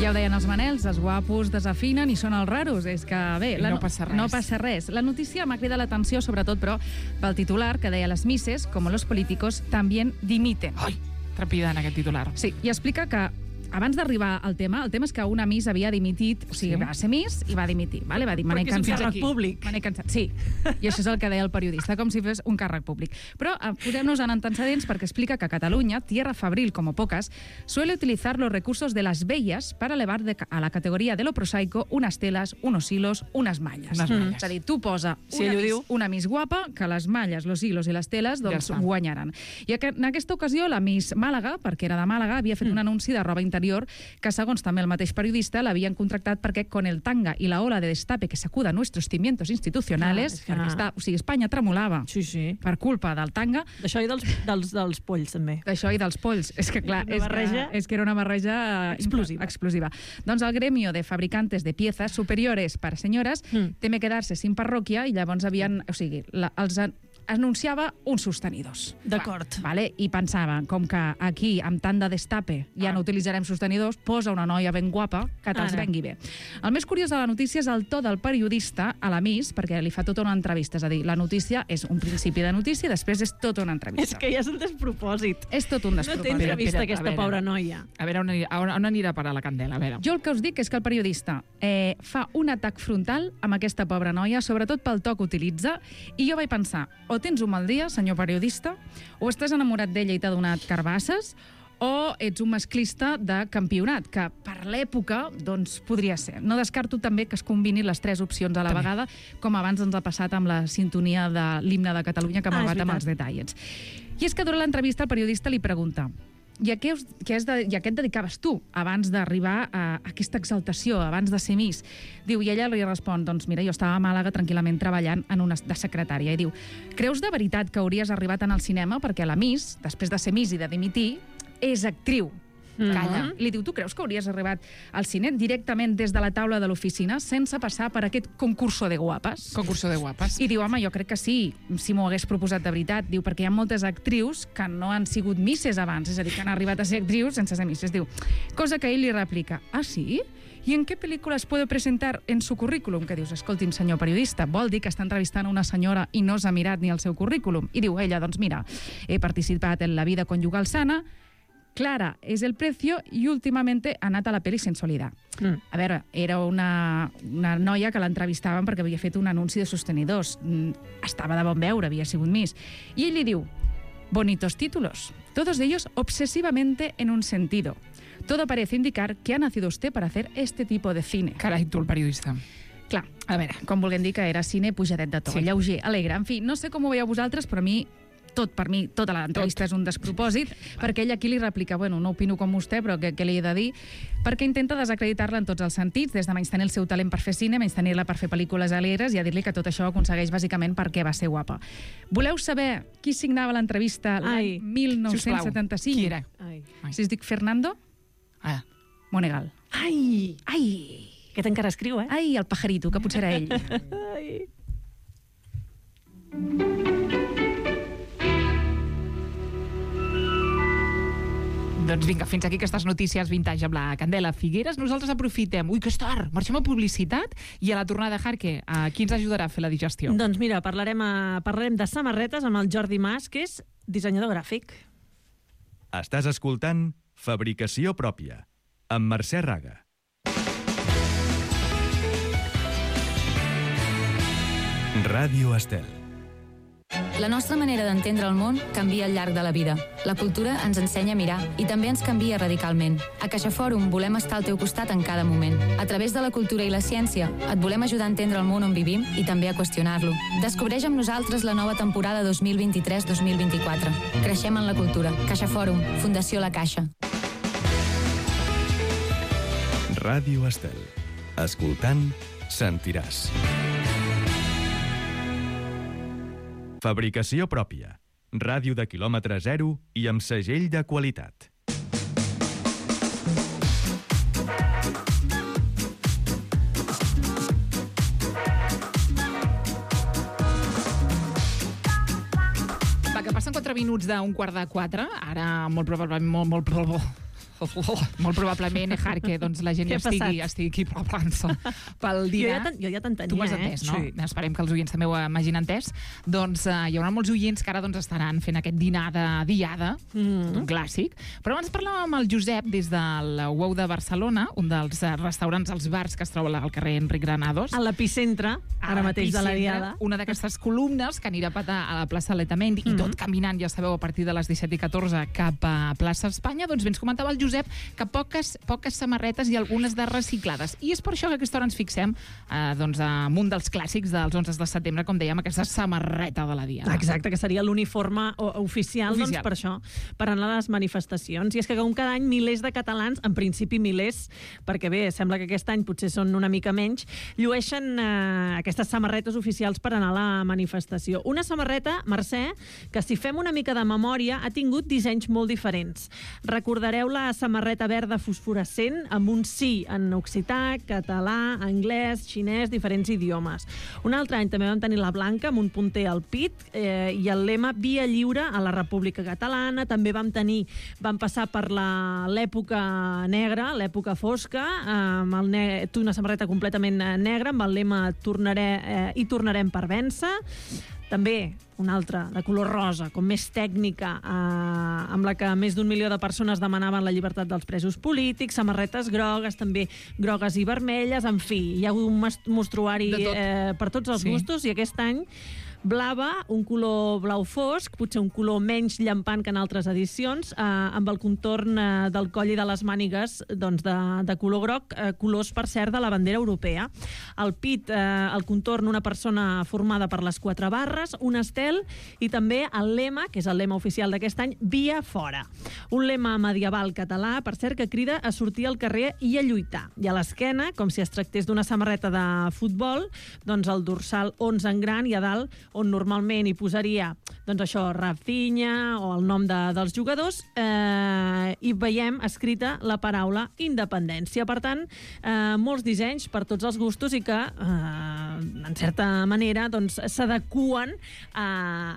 Ja ho deien els Manels, els guapos desafinen i són els raros. És que, bé... No passa res. No passa res. La notícia m'ha cridat l'atenció, sobretot, però, pel titular que deia les misses, com los políticos, también dimiten. Ai, trepidant aquest titular. Sí, i explica que abans d'arribar al tema és que una Miss havia dimitit, o sigui, va ser Miss i va dimitir, vale? Va dir, me n'he cansat. Perquè és un càrrec públic. Me n'he cansat, sí. I això és el que deia el periodista, com si fos un càrrec públic. Però posem-nos en antecedents perquè explica que Catalunya, tierra fabril como pocas, suele utilizar los recursos de las bellas para elevar a la categoría de lo prosaico unas telas, unos hilos, unas malles. És a dir, tu posa una Miss guapa, que les malles, los hilos i les teles doncs guanyaran. I en aquesta ocasió la Miss Màlaga, perquè era de Màlaga, havia fet un anunci de roba interior que, segons també el mateix periodista, l'havien contractat perquè con el tanga i la ola de destape que sacuda nuestros cimientos institucionales, perquè o sigui, Espanya tremolava per culpa del tanga. D'això i dels polls, també. D'això i dels polls. És que, clar, és que era una barreja explosiva. Doncs el gremio de fabricantes de piezas superiores para señoras teme quedarse sin parròquia i llavors havien... O sigui, els anunciava uns sostenidors. D'acord. Vale? I pensava, com que aquí, amb tant de destape, ja no utilitzarem sostenidors, posa una noia ben guapa que te'ls vengui bé. El més curiós de la notícia és el to del periodista a la Miss, perquè li fa tota una entrevista. És a dir, la notícia és un principi de notícia i després és tota una entrevista. És que ja és un despropòsit. És tot un despropòsit. No té entrevista aquesta pobra noia. A veure, on anirà a parar la candela? A veure. Jo el que us dic és que el periodista fa un atac frontal amb aquesta pobra noia, sobretot pel to que utilitza, i jo vaig pensar, o tens un mal dia, senyor periodista, o estàs enamorat d'ella i t'ha donat carbasses, o ets un masclista de campionat, que per l'època doncs, podria ser. No descarto també que es combinin les tres opcions a la vegada, com abans ens ha passat amb la sintonia de l'himne de Catalunya, que m'ha amb els detallets. I és que durant l'entrevista el periodista li pregunta: I a què et dedicaves tu abans d'arribar a aquesta exaltació, abans de ser Miss? Diu, i ella li respon, doncs mira, jo estava a Màlaga tranquil·lament treballant en una de secretària. I diu, creus de veritat que hauries arribat en el cinema perquè la Miss, després de ser Miss i de dimitir, és actriu? Calla. I li diu, tu creus que hauries arribat al cine directament des de la taula de l'oficina sense passar per aquest concurso de guapes? Concurso de guapes. I diu, home, jo crec que sí, si m'ho hagués proposat de veritat. Diu, perquè hi ha moltes actrius que no han sigut misses abans, és a dir, que han arribat a ser actrius sense ser misses. Diu, cosa que ell li replica, ah, sí? ¿Y en qué películas puedo presentar en su currículum? Que dius, escolti'm, senyor periodista, vol dir que està entrevistant una senyora i no s'ha mirat ni el seu currículum? I diu ella, doncs mira, he participat en La vida conyugal sana, Clara es el precio i últimamente ha anat a la peli Sensualidad. A veure, era una noia que l'entrevistaven perquè havia fet un anunci de sostenidors. Estava de bon veure, havia sigut Miss. I ell li diu, bonitos títulos, todos ellos obsesivamente en un sentido. Todo parece indicar que ha nacido usted para hacer este tipo de cine. Carai, tu, el periodista. Clar, a veure, com volguem dir que era cine pujadet de to, lleuger, alegre. En fi, no sé com ho veieu vosaltres, però per mi, tota l'entrevista és un despropòsit, perquè ell aquí li replica, bueno, no opino com vostè, però què li he de dir? Perquè intenta desacreditar-la en tots els sentits, des de menystenir el seu talent per fer cine, menystenir-la per fer pel·lícules alegres i a dir-li que tot això ho aconsegueix bàsicament perquè va ser guapa. Voleu saber qui signava l'entrevista l'any 1975? Qui era? Si es dic Fernando Monegal. Ai! Aquest encara escriu, eh? Ai, el pajarito, que potser era ell. Ai. Doncs vinga, fins aquí aquestes notícies vintage amb la Candela Figueres. Nosaltres aprofitem... Ui, que és tard! Marxem a publicitat i a la tornada Harque. Qui ens ajudarà a fer la digestió? Doncs mira, parlarem de samarretes amb el Jordi Mas, que és dissenyador gràfic. Estàs escoltant Fabricació pròpia, amb Mercè Raga. Ràdio Estel. La nostra manera d'entendre el món canvia al llarg de la vida. La cultura ens ensenya a mirar i també ens canvia radicalment. A CaixaForum volem estar al teu costat en cada moment. A través de la cultura i la ciència et volem ajudar a entendre el món on vivim i també a qüestionar-lo. Descobreix amb nosaltres la nova temporada 2023-2024. Creixem en la cultura. CaixaForum, Fundació La Caixa. Ràdio Estel. Escoltant, sentiràs. Fabricació pròpia. Ràdio de quilòmetre zero i amb segell de qualitat. Va, que passen 4 minuts d'un quart de 4. Ara, molt probablement, molt Molt probablement, Jarque, doncs la gent ja estigui aquí preparant-se pel dinar. Jo ja t'entenia, Tu m'has entès, no? Sí. Esperem que els oients també ho hagin entès. Doncs hi haurà molts oients que ara estaran fent aquest dinar de diada, un clàssic. Però abans parlàvem amb el Josep des del Wow de Barcelona, un dels restaurants, els bars que es troba al carrer Enric Granados. A l'epicentre, ara mateix de la diada. Una d'aquestes columnes que anirà a patar a la plaça Letamendi i tot caminant, ja sabeu, a partir de les 17 i 14 cap a plaça Espanya. Doncs bé, ens comentava el Josep que poques samarretes i algunes de reciclades. I és per això que a aquesta hora ens fixem en un dels clàssics dels 11 de setembre, com dèiem, aquesta samarreta de la diada. Exacte, que seria l'uniforme oficial. Doncs per això, per anar a les manifestacions. I és que com cada any milers de catalans, en principi milers, perquè bé, sembla que aquest any potser són una mica menys, llueixen aquestes samarretes oficials per anar a la manifestació. Una samarreta, Mercè, que si fem una mica de memòria, ha tingut dissenys molt diferents. Recordareu la samarreta verda fosforescent amb un sí en occità, català, anglès, xinès, diferents idiomes. Un altre any també vam tenir la blanca amb un punter al pit i el lema Via Lliure a la República Catalana. També vam passar per l'època negra, l'època fosca, amb una samarreta completament negra amb el lema Tornarem per vèncer. També una altra, de color rosa, com més tècnica, amb la que més d'1 milió de persones demanaven la llibertat dels presos polítics, samarretes grogues, també grogues i vermelles, en fi, hi ha un mostruari per tots els gustos, i aquest any blava, un color blau fosc, potser un color menys llampant que en altres edicions, amb el contorn del coll i de les mànigues de color groc, colors, per cert, de la bandera europea. Al pit, el contorn, una persona formada per les 4 barres, un estel, i també el lema, que és el lema oficial d'aquest any, Via Fora. Un lema medieval català, per cert, que crida a sortir al carrer i a lluitar. I a l'esquena, com si es tractés d'una samarreta de futbol, doncs el dorsal 11 en gran, i a dalt, on normalment hi posaria, doncs això, Rafinha o el nom dels jugadors, i veiem escrita la paraula independència. Per tant, molts dissenys per tots els gustos i que, en certa manera, s'adequen a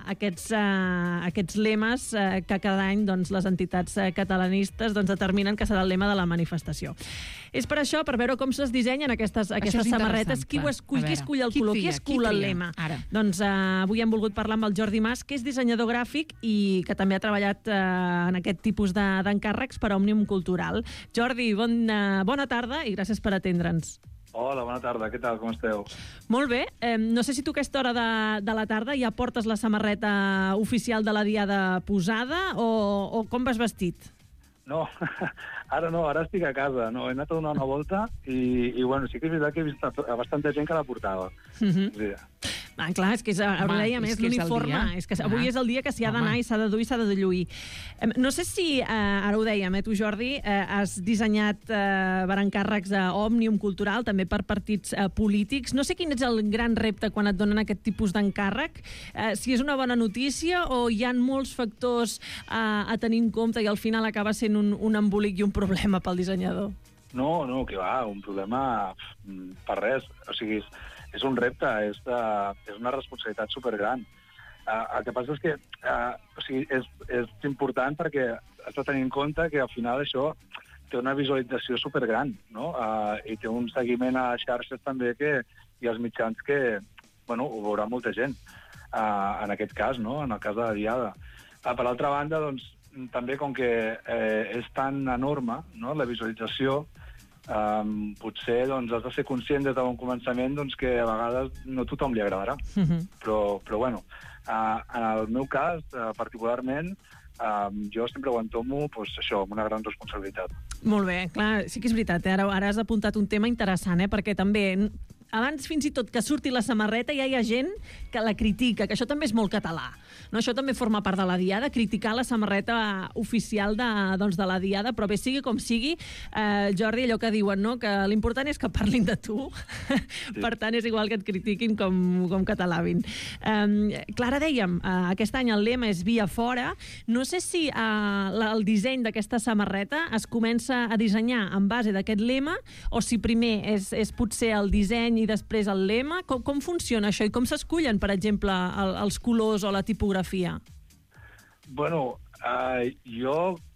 aquests lemes que cada any les entitats catalanistes determinen que serà el lema de la manifestació. És per això, per veure com es dissenyen aquestes samarretes, qui escull el color, qui escull el lema. Doncs avui hem volgut parlar amb el Jordi Mas, que és dissenyador gràfic i que també ha treballat en aquest tipus d'encàrrecs per a Òmnium Cultural. Jordi, bona tarda i gràcies per atendre'ns. Hola, bona tarda, què tal, com esteu? Molt bé, no sé si tu a aquesta hora de la tarda ja portes la samarreta oficial de la diada posada o com vas vestit? No, ara estic a casa, he anat a donar una volta i bueno, sí que és veritat que he vist bastanta gent que la portava. Clar, és que ara dèiem, és l'uniforme. És que avui és el dia que s'hi ha d'anar i s'ha de dur i s'ha de lluir. No sé si, ara ho dèiem, tu, Jordi, has dissenyat per encàrrecs a Òmnium Cultural, també per partits polítics. No sé quin és el gran repte quan et donen aquest tipus d'encàrrec. Si és una bona notícia o hi ha molts factors a tenir en compte i al final acaba sent un embolic i un problema pel dissenyador. No, que va, un problema per res. O sigui, és un repte, és una responsabilitat supergran. El que passa és que és important perquè has de tenir en compte que al final això té una visualització supergran, no? I té un seguiment a xarxes també i als mitjans que ho veurà molta gent, en aquest cas, no? En el cas de la diada. Per l'altra banda, doncs, també com que és tan enorme, no? La visualització, potser has de ser conscient des de bon començament que a vegades no a tothom li agradarà. Però bueno, en el meu cas, particularment, jo sempre ho entomo això, amb una gran responsabilitat. Molt bé, clar, sí que és veritat, ara has apuntat un tema interessant, perquè també abans fins i tot que surti la samarreta ja hi ha gent que la critica, que això també és molt català. No? Això també forma part de la diada, criticar la samarreta oficial de la diada, però bé, sigui com sigui, Jordi, allò que diuen, no? Que l'important és que parlin de tu, per tant és igual que et critiquin com que t'alabin. Clara, dèiem, aquest any el lema és Via Fora. No sé si el disseny d'aquesta samarreta es comença a dissenyar en base d'aquest lema o si primer és potser el disseny i després el lema. Com funciona això i com s'escullen, per exemple, els colors o la tipografia? Bueno, jo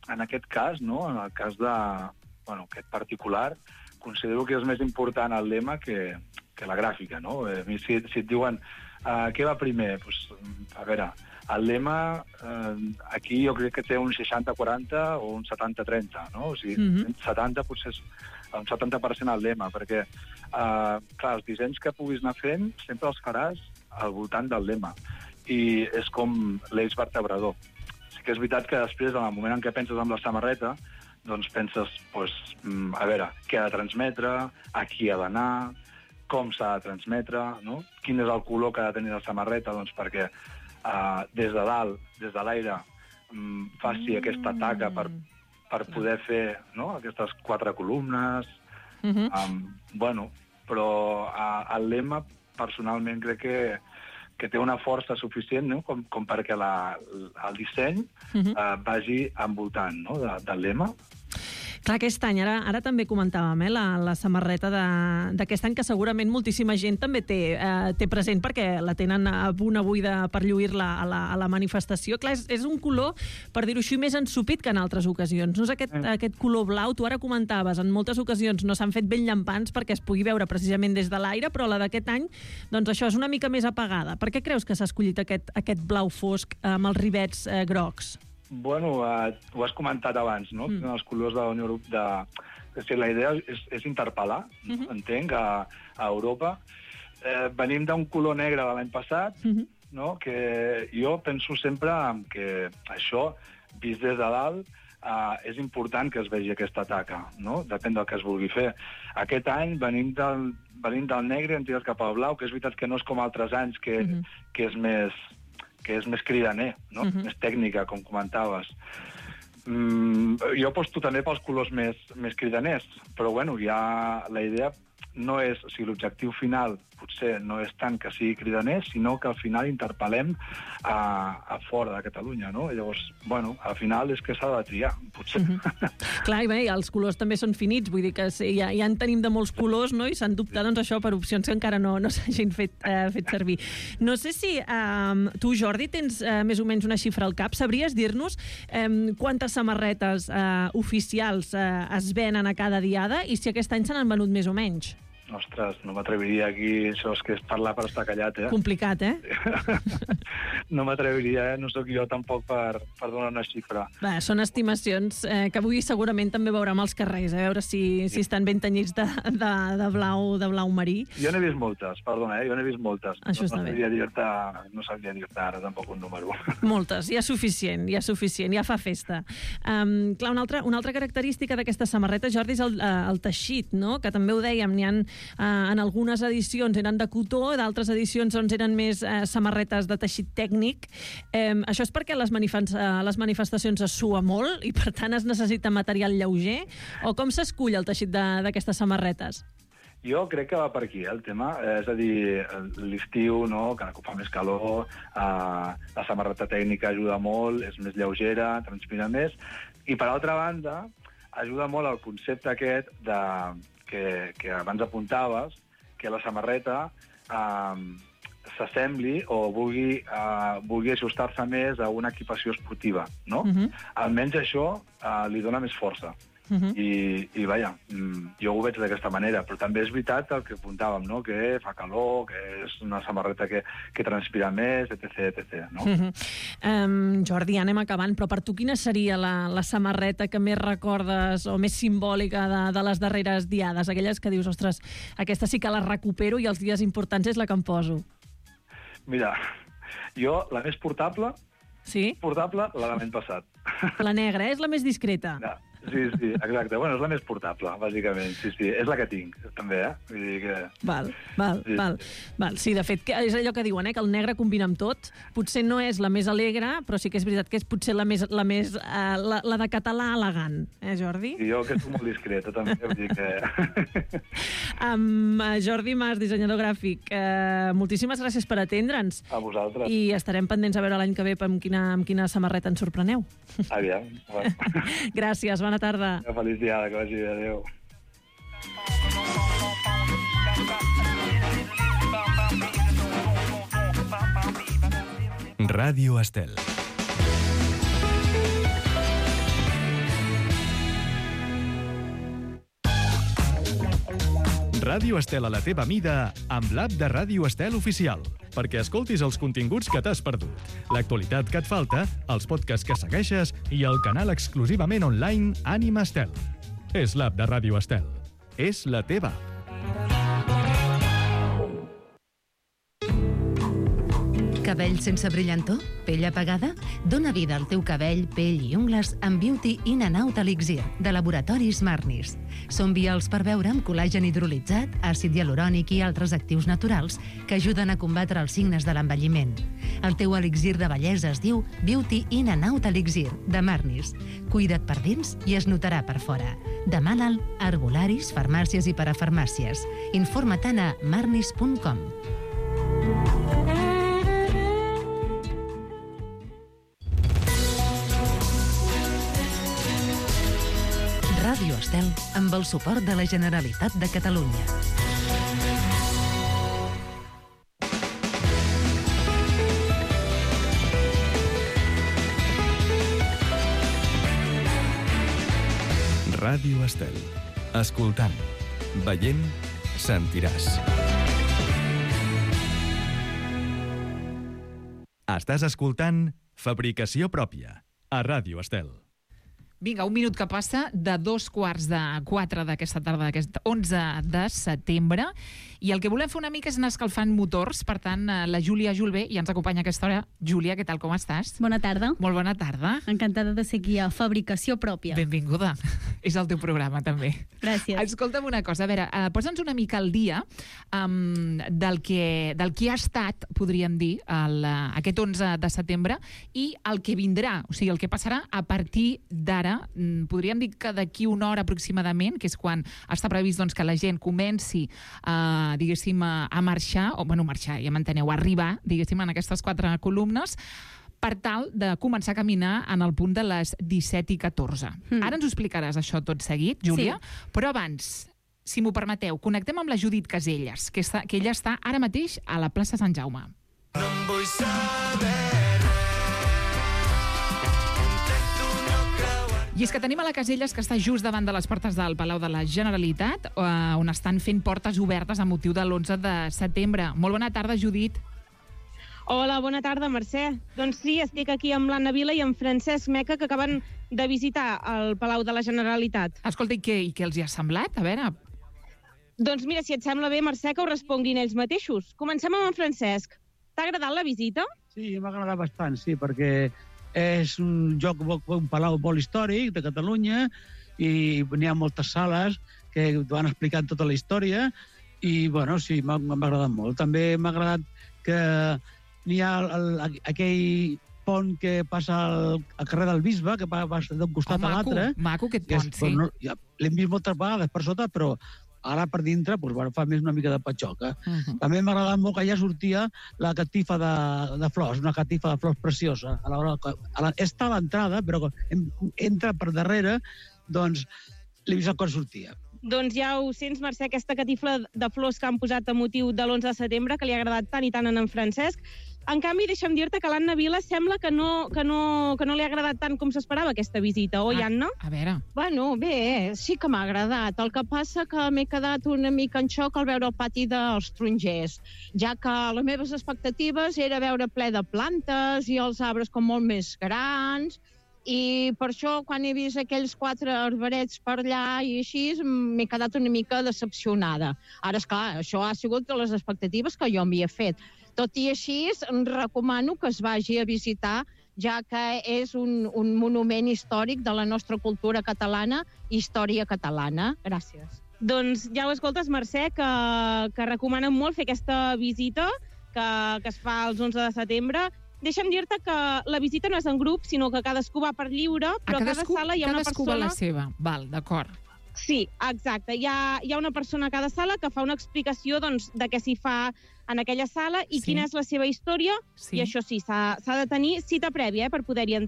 en aquest cas, no? En el cas de, bueno, aquest particular, considero que és més important el lema que la gràfica, no? A mi, si et diuen què va primer, doncs, a veure, el lema aquí jo crec que té un 60-40 o un 70-30, no? O sigui, 70 potser és un 70% el lema, perquè, clar, els dissenys que puguis anar fent sempre els faràs al voltant del lema. I és com l'eix vertebrador. Sí que és veritat que després, en el moment en què penses en la samarreta, doncs penses, a veure, què ha de transmetre, a qui ha d'anar, com s'ha de transmetre, no? Quin és el color que ha de tenir la samarreta, doncs perquè des de dalt, des de l'aire, faci aquesta taca per poder fer, no?, aquestes 4 columnes. Bueno, però el lema, personalment, crec que té una força suficient, no?, com perquè el disseny vagi envoltant, no?, del lema. Clar, aquest any, ara també comentàvem, la samarreta d'aquest any, que segurament moltíssima gent també té present, perquè la tenen a punt avui per lluir-la a la manifestació. Clar, és un color, per dir-ho així, més ensupit que en altres ocasions. No és aquest color blau, tu ara comentaves, en moltes ocasions no s'han fet ben llampants perquè es pugui veure precisament des de l'aire, però la d'aquest any, doncs això és una mica més apagada. Per què creus que s'ha escollit aquest blau fosc amb els rivets grocs? Bueno, ho has comentat abans, no? Els colors de la Unió Europea... La idea és interpel·lar, entenc, a Europa. Venim d'un color negre de l'any passat, no? Que jo penso sempre que això, vist des de dalt, és important que es vegi aquesta taca, no? Depèn del que es vulgui fer. Aquest any venim del negre i hem tirat cap al blau, que és veritat que no és com altres anys, que és més cridaner, no? Més tècnica, com comentaves. Jo aposto també pels colors més cridaners, però bueno, ja la idea no és... O sigui, l'objectiu final potser no és tant que sigui cridaner, sinó que al final interpel·lem a fora de Catalunya, no? I llavors, bueno, al final és que s'ha de triar, potser. Clar, i bé, els colors també són finits, vull dir que ja en tenim de molts colors, no?, i s'han d'optar, doncs, això, per opcions que encara no s'hagin fet servir. No sé si tu, Jordi, tens més o menys una xifra al cap. Sabries dir-nos quantes samarretes oficials es venen a cada diada i si aquest any se n'han venut més o menys? Ostres, no m'atreviria aquí, això és que és parlar per estar callat, Complicat, No m'atreviria, no sóc jo tampoc per donar una xifra. Bé, són estimacions que avui segurament també veurem als carrers, a veure si estan ben tenyits de blau marí. Jo n'he vist moltes, perdona, jo n'he vist moltes. Això està bé. No sabria dir-te ara tampoc un número. Moltes, ja suficient, ja fa festa. Clar, una altra característica d'aquesta samarreta, Jordi, és el teixit, no?, que també ho dèiem, n'hi ha en algunes edicions eren de cotó, d'altres edicions doncs, eren més samarretes de teixit tècnic. Això és perquè les manifestacions es sua molt i, per tant, es necessita material lleuger? O com s'escull el teixit d'aquestes samarretes? Jo crec que va per aquí, el tema. És a dir, l'estiu, no?, que fa més calor, la samarreta tècnica ajuda molt, és més lleugera, transpira més. I, per altra banda, ajuda molt el concepte aquest que abans apuntaves, que la samarreta s'assembli o vulgui ajustar-se més a una equipació esportiva, no? Almenys això li dona més força. I vaja, jo ho veig d'aquesta manera, però també és veritat el que apuntàvem, no?, que fa calor, que és una samarreta que transpira més, etc. No? Jordi, anem acabant, però per tu quina seria la samarreta que més recordes o més simbòlica de les darreres diades? Aquelles que dius, ostres, aquesta sí que la recupero i els dies importants és la que em poso. Mira, jo la més portable, la de l'any passat. La negra, és la més discreta. Sí, exacte. Bueno, és la més portable, bàsicament. Sí, és la que tinc, també, Vull dir que... Val. Sí, de fet, és allò que diuen, que el negre combina amb tot. Potser no és la més alegre, però sí que és veritat que és potser la de català elegant, Jordi? Sí, jo que soc molt discreta, també, vull dir que... Jordi Mas, dissenyador gràfic, moltíssimes gràcies per atendre'ns. A vosaltres. I estarem pendents a veure l'any que ve amb quina samarreta ens sorpreneu. Aviam. Gràcies, bona tarda. Feliç diada, que vagi bé, adéu. Ràdio Estel. Ràdio Estel a la teva mida amb l'app de Ràdio Estel Oficial, perquè escoltis els continguts que t'has perdut, l'actualitat que et falta, els podcasts que segueixes i el canal exclusivament online Ànima Estel. És l'app de Ràdio Estel. És la teva app. Cabell sense brillantor? Pell apagada? Dóna vida al teu cabell, pell i ungles amb Beauty In and Out Elixir, de Laboratoris Marnis. Són vials per beure amb col·làgen hidrolitzat, àcid hialurònic i altres actius naturals que ajuden a combatre els signes de l'envelliment. El teu elixir de bellesa es diu Beauty In and Out Elixir, de Marnis. Cuida't per dins i es notarà per fora. Demana'l a herbolaris, farmàcies i parafarmàcies. Informa-te'n a marnis.com. Ràdio Estel, amb el suport de la Generalitat de Catalunya. Ràdio Estel. Escoltant, veient, sentiràs. Estàs escoltant Fabricació Pròpia, a Ràdio Estel. Vinga, un minut que passa de 3:45 d'aquesta tarda, d'aquest 11 de setembre, i el que volem fer una mica és anar escalfant motors. Per tant, la Júlia Julbé ja ens acompanya a aquesta hora. Júlia, què tal, com estàs? Bona tarda. Molt bona tarda. Encantada de ser aquí a Fabricació Pròpia. Benvinguda. És el teu programa, també. Gràcies. Escolta'm una cosa, a veure, posa'ns una mica al dia del que ha estat, podríem dir, aquest 11 de setembre i el que vindrà, o sigui, el que passarà a partir d'ara. Podríem dir que d'aquí una hora aproximadament, que és quan està previst doncs, que la gent comenci diguéssim, a marxar, o bueno, marxar, ja m'enteneu, arribar, diguéssim, en aquestes 4 columnes, per tal de començar a caminar en el punt de les 17:14. Ara ens ho explicaràs això tot seguit, Júlia, sí. Però abans, si m'ho permeteu, connectem amb la Judit Caselles, que ella està ara mateix a la plaça Sant Jaume. No em vull saber. I és que tenim a la Caselles, que està just davant de les portes del Palau de la Generalitat, on estan fent portes obertes a motiu de l'11 de setembre. Molt bona tarda, Judit. Hola, bona tarda, Mercè. Doncs sí, estic aquí amb l'Anna Vila i amb Francesc Meca, que acaben de visitar el Palau de la Generalitat. Escolta, i què els hi ha semblat? A veure... Doncs mira, si et sembla bé, Mercè, que ho responguin ells mateixos. Comencem amb en Francesc. T'ha agradat la visita? Sí, m'ha agradat bastant, sí, perquè és un palau molt històric de Catalunya i n'hi ha moltes sales que van explicant tota la història i, bueno, sí, m'ha agradat molt. També m'ha agradat que n'hi ha aquell pont que passa al carrer del Bisbe, que va d'un costat a l'altre. Maco, aquest pont, sí. L'hem vist moltes vegades per sota, però ara per dintre fa més una mica de patxoca. També m'ha agradat molt que ja sortia la catifa de flors, una catifa de flors preciosa. Està a l'entrada, però quan entra per darrere, doncs l'he vist quan sortia. Doncs ja ho sents, Mercè, aquesta catifla de flors que han posat a motiu de l'11 de setembre, que li ha agradat tant i tant a en Francesc. En canvi, deixa'm dir-te que l'Anna Vila sembla que no li ha agradat tant com s'esperava aquesta visita, oi, Anna? A veure... Bueno, bé, sí que m'ha agradat. El que passa que m'he quedat una mica en xoc al veure el pati dels tarongers, ja que les meves expectatives era veure ple de plantes i els arbres com molt més grans, i per això, quan he vist aquells 4 arberets per allà i així, m'he quedat una mica decepcionada. Ara, esclar, això ha sigut de les expectatives que jo m'hi he fet. Tot i així, recomano que es vagi a visitar, ja que és un monument històric de la nostra cultura catalana i història catalana. Gràcies. Doncs ja ho escoltes, Mercè, que recomanen molt fer aquesta visita que es fa el 11 de setembre. Deixa'm dir-te que la visita no és en grup, sinó que cadascú va per lliure, però a cada sala hi ha una persona... Cadascú va la seva, val, d'acord. Sí, exacte. Hi ha una persona a cada sala que fa una explicació doncs, de què s'hi fa en aquella sala i quina és la seva història. I això sí, s'ha de tenir cita prèvia per poder-hi entrar.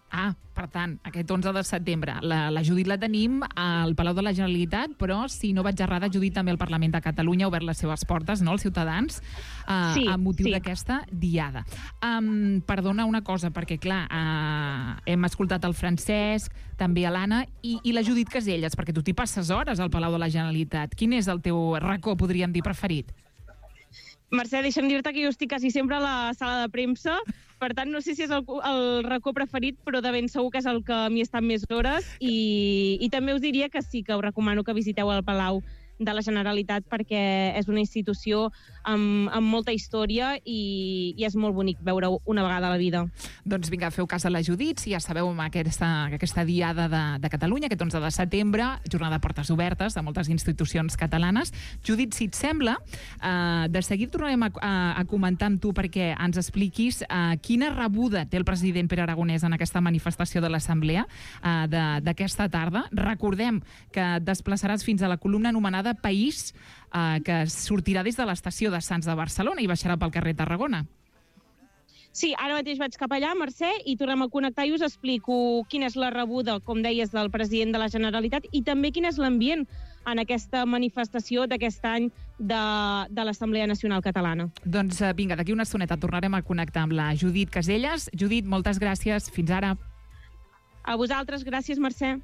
Per tant, aquest 11 de setembre. La Judit la tenim al Palau de la Generalitat, però, si no vaig errada, Judit també al Parlament de Catalunya ha obert les seves portes, no?, als ciutadans, amb motiu d'aquesta diada. Perdona una cosa, perquè, clar, hem escoltat el Francesc, també a l'Anna, i la Judit Caselles, perquè tu t'hi passes hores al Palau de la Generalitat. Quin és el teu racó, podríem dir, preferit? Mercè, deixa'm dir-te que jo estic quasi sempre a la sala de premsa, per tant, no sé si és el racó preferit, però de ben segur que és el que m'hi està més hores, i també us diria que sí, que us recomano que visiteu el Palau de la Generalitat, perquè és una institució amb molta història i és molt bonic veure-ho una vegada a la vida. Doncs vinga, feu cas a la Judit, si ja sabeu aquesta diada de Catalunya, aquest 11 de setembre, jornada de portes obertes de moltes institucions catalanes. Judit, si et sembla, de seguir tornarem a comentar amb tu perquè ens expliquis quina rebuda té el president Pere Aragonès en aquesta manifestació de l'Assemblea d'aquesta tarda. Recordem que et desplaçaràs fins a la columna anomenada País, que sortirà des de l'estació de Sants de Barcelona i baixarà pel carrer Tarragona. Sí, ara mateix vaig cap allà, Mercè, i tornem a connectar i us explico quina és la rebuda, com deies, del president de la Generalitat i també quin és l'ambient en aquesta manifestació d'aquest any de l'Assemblea Nacional Catalana. Doncs vinga, d'aquí una estoneta tornarem a connectar amb la Judit Caselles. Judit, moltes gràcies. Fins ara. A vosaltres, gràcies, Mercè.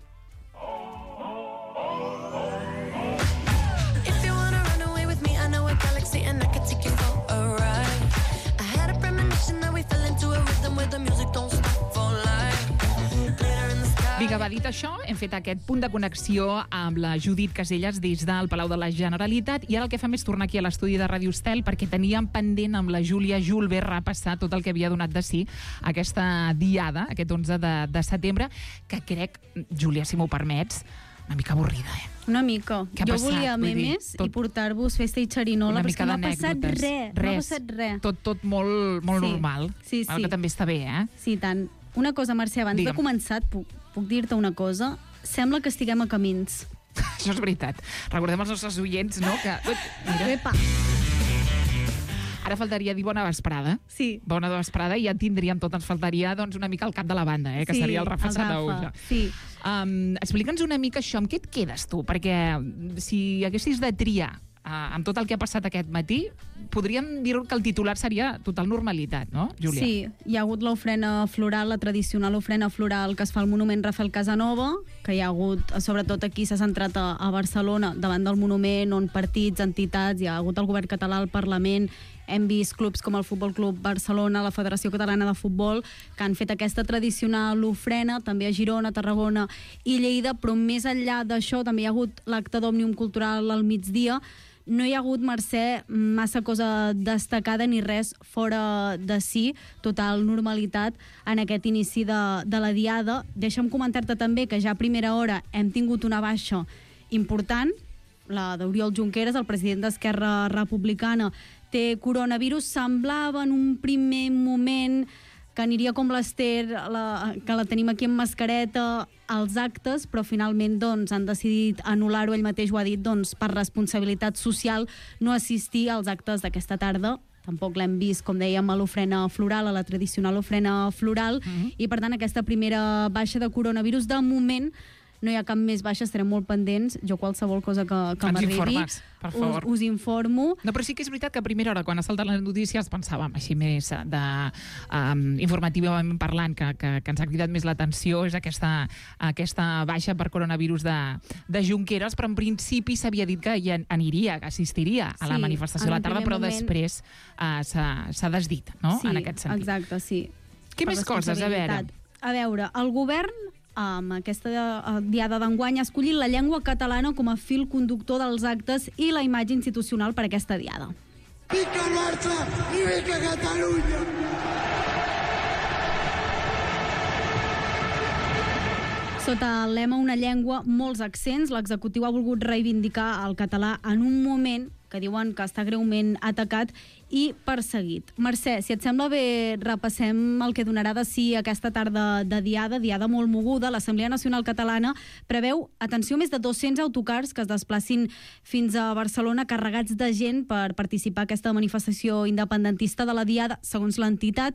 And I could take you for a ride. I had a premonition that we fell into a rhythm where the music don't stop for life. Glitter in the sky. Vinga, va, dit això, hem fet aquest punt de connexió amb la Judit Caselles des del Palau de la Generalitat i ara el que fem és tornar aquí a l'estudi de Ràdio Estel perquè teníem pendent amb la Júlia Julve repassar tot el que havia donat de si aquesta diada, aquest 11 de setembre, que crec, Júlia, si m'ho permets, una mica avorrida, Una mica. Jo volia memes i portar-vos festa i xerinola, però és que no ha passat res. No ha passat res. Tot molt normal. Sí. El que també està bé, Sí, tant. Una cosa, Mercè, abans de començar, puc dir-te una cosa? Sembla que estiguem a camins. Això és veritat. Recordem als nostres oients, no?, que... Epa! Ara faltaria dir bona vesprada. Sí. Bona vesprada i ja tindríem tot. Ens faltaria doncs, una mica el cap de la banda, que seria el Rafa Sanaúja. Sí. Explica'ns una mica això. Amb què et quedes tu? Perquè si haguessis de triar amb tot el que ha passat aquest matí, podríem dir que el titular seria total normalitat, no, Júlia? Sí, hi ha hagut l'ofrena floral, la tradicional ofrena floral que es fa al monument Rafael Casanova, que hi ha hagut, sobretot aquí s'ha centrat a Barcelona, davant del monument, on partits, entitats, hi ha hagut el govern català, el Parlament, hem vist clubs com el Futbol Club Barcelona, la Federació Catalana de Futbol, que han fet aquesta tradicional ofrena, també a Girona, Tarragona i Lleida, però més enllà d'això també hi ha hagut l'acte d'Òmnium Cultural al migdia. No hi ha hagut, Mercè, massa cosa destacada ni res fora de si, total normalitat en aquest inici de la diada. Deixa'm comentar-te també que ja a primera hora hem tingut una baixa important, la d'Oriol Junqueras, el president d'Esquerra Republicana, té coronavirus. Semblava en un primer moment que aniria com l'Ester, que la tenim aquí amb mascareta, als actes, però finalment han decidit anul·lar-ho. Ell mateix ho ha dit, per responsabilitat social, no assistir als actes d'aquesta tarda. Tampoc l'hem vist, com dèiem, a l'ofrena floral, a la tradicional ofrena floral, i per tant aquesta primera baixa de coronavirus, de moment, no hi ha cap més baixa, estarem molt pendents. Jo qualsevol cosa que m'arribi us informo. No, però sí que és veritat que a primera hora, quan ha saltat les notícies, pensàvem així més informativament parlant, que ens ha cridat més l'atenció és aquesta baixa per coronavirus de Junqueras, però en principi s'havia dit que ja aniria, que assistiria a la manifestació a la tarda, però després s'ha desdit, no?, en aquest sentit. Exacte, sí. Què més coses? A veure, el govern amb aquesta diada d'enguany ha escollit la llengua catalana com a fil conductor dels actes i la imatge institucional per aquesta diada. Vinga el Barça i vinga Catalunya! Sota el lema Una llengua, molts accents, l'executiu ha volgut reivindicar el català en un moment que diuen que està greument atacat i perseguit. Mercè, si et sembla bé, repassem el que donarà de si aquesta tarda de diada molt moguda. L'Assemblea Nacional Catalana preveu, atenció, més de 200 autocars que es desplacin fins a Barcelona carregats de gent per participar en aquesta manifestació independentista de la diada, segons l'entitat.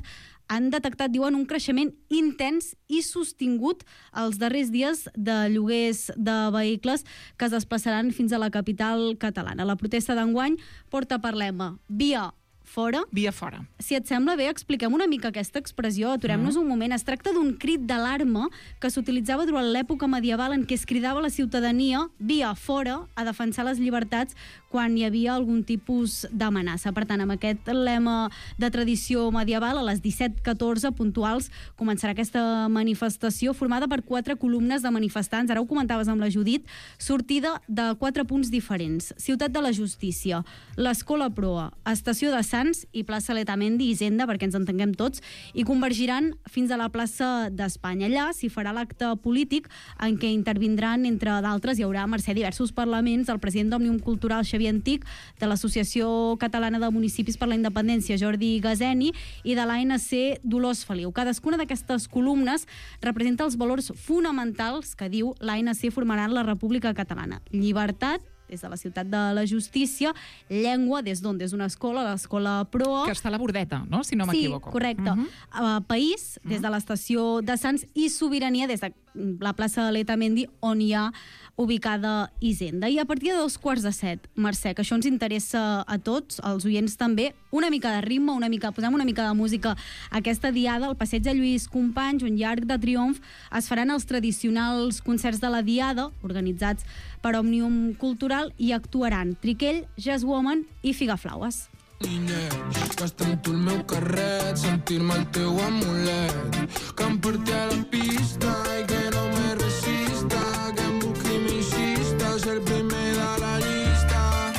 han detectat, diuen, un creixement intens i sostingut els darrers dies de lloguers de vehicles que es desplaçaran fins a la capital catalana. La protesta d'enguany porta per lema Via fora. Via fora. Si et sembla bé, expliquem una mica aquesta expressió. Aturem-nos un moment. Es tracta d'un crit d'alarma que s'utilitzava durant l'època medieval en què es cridava la ciutadania via fora a defensar les llibertats quan hi havia algun tipus d'amenaça. Per tant, amb aquest lema de tradició medieval, a les 17:14 puntuals començarà aquesta manifestació formada per 4 columnes de manifestants. Ara ho comentaves amb la Judit, sortida de 4 punts diferents. Ciutat de la Justícia, l'Escola Proa, Estació de Sants i plaça Letamendi i Hisenda, perquè ens entenguem tots, i convergiran fins a la plaça d'Espanya. Allà s'hi farà l'acte polític en què intervindran, entre d'altres, hi haurà, Mercè, diversos parlaments, el president d'Òmnium Cultural, Xavier Antic, de l'Associació Catalana de Municipis per la Independència, Jordi Gazeni, i de l'ANC, Dolors Feliu. Cadascuna d'aquestes columnes representa els valors fonamentals que diu l'ANC formaran la República Catalana. Llibertat, des de la Ciutat de la Justícia, llengua, des d'on? Des d'una escola, l'Escola Proa. Que està a la Bordeta, no? Si no m'equivoco. Sí, correcte. País, des de l'Estació de Sants, i sobirania, des de la plaça de Letamendi, on hi ha ubicada Hisenda. I a partir de 7:15, Mercè, que això ens interessa a tots, als oients també, una mica de ritme, posem una mica de música. Aquesta diada, al passeig de Lluís Companys, on hi ha Arc de Triomf, es faran els tradicionals concerts de la diada, organitzats per Òmnium Cultural, i actuaran Triquell, Jazz Woman i Figaflaues. Gastar en tu el meu carret, sentir-me el teu amulet, que em porti a la pista i que no me resista, que em busqui m'inxista, ser el primer de la llista.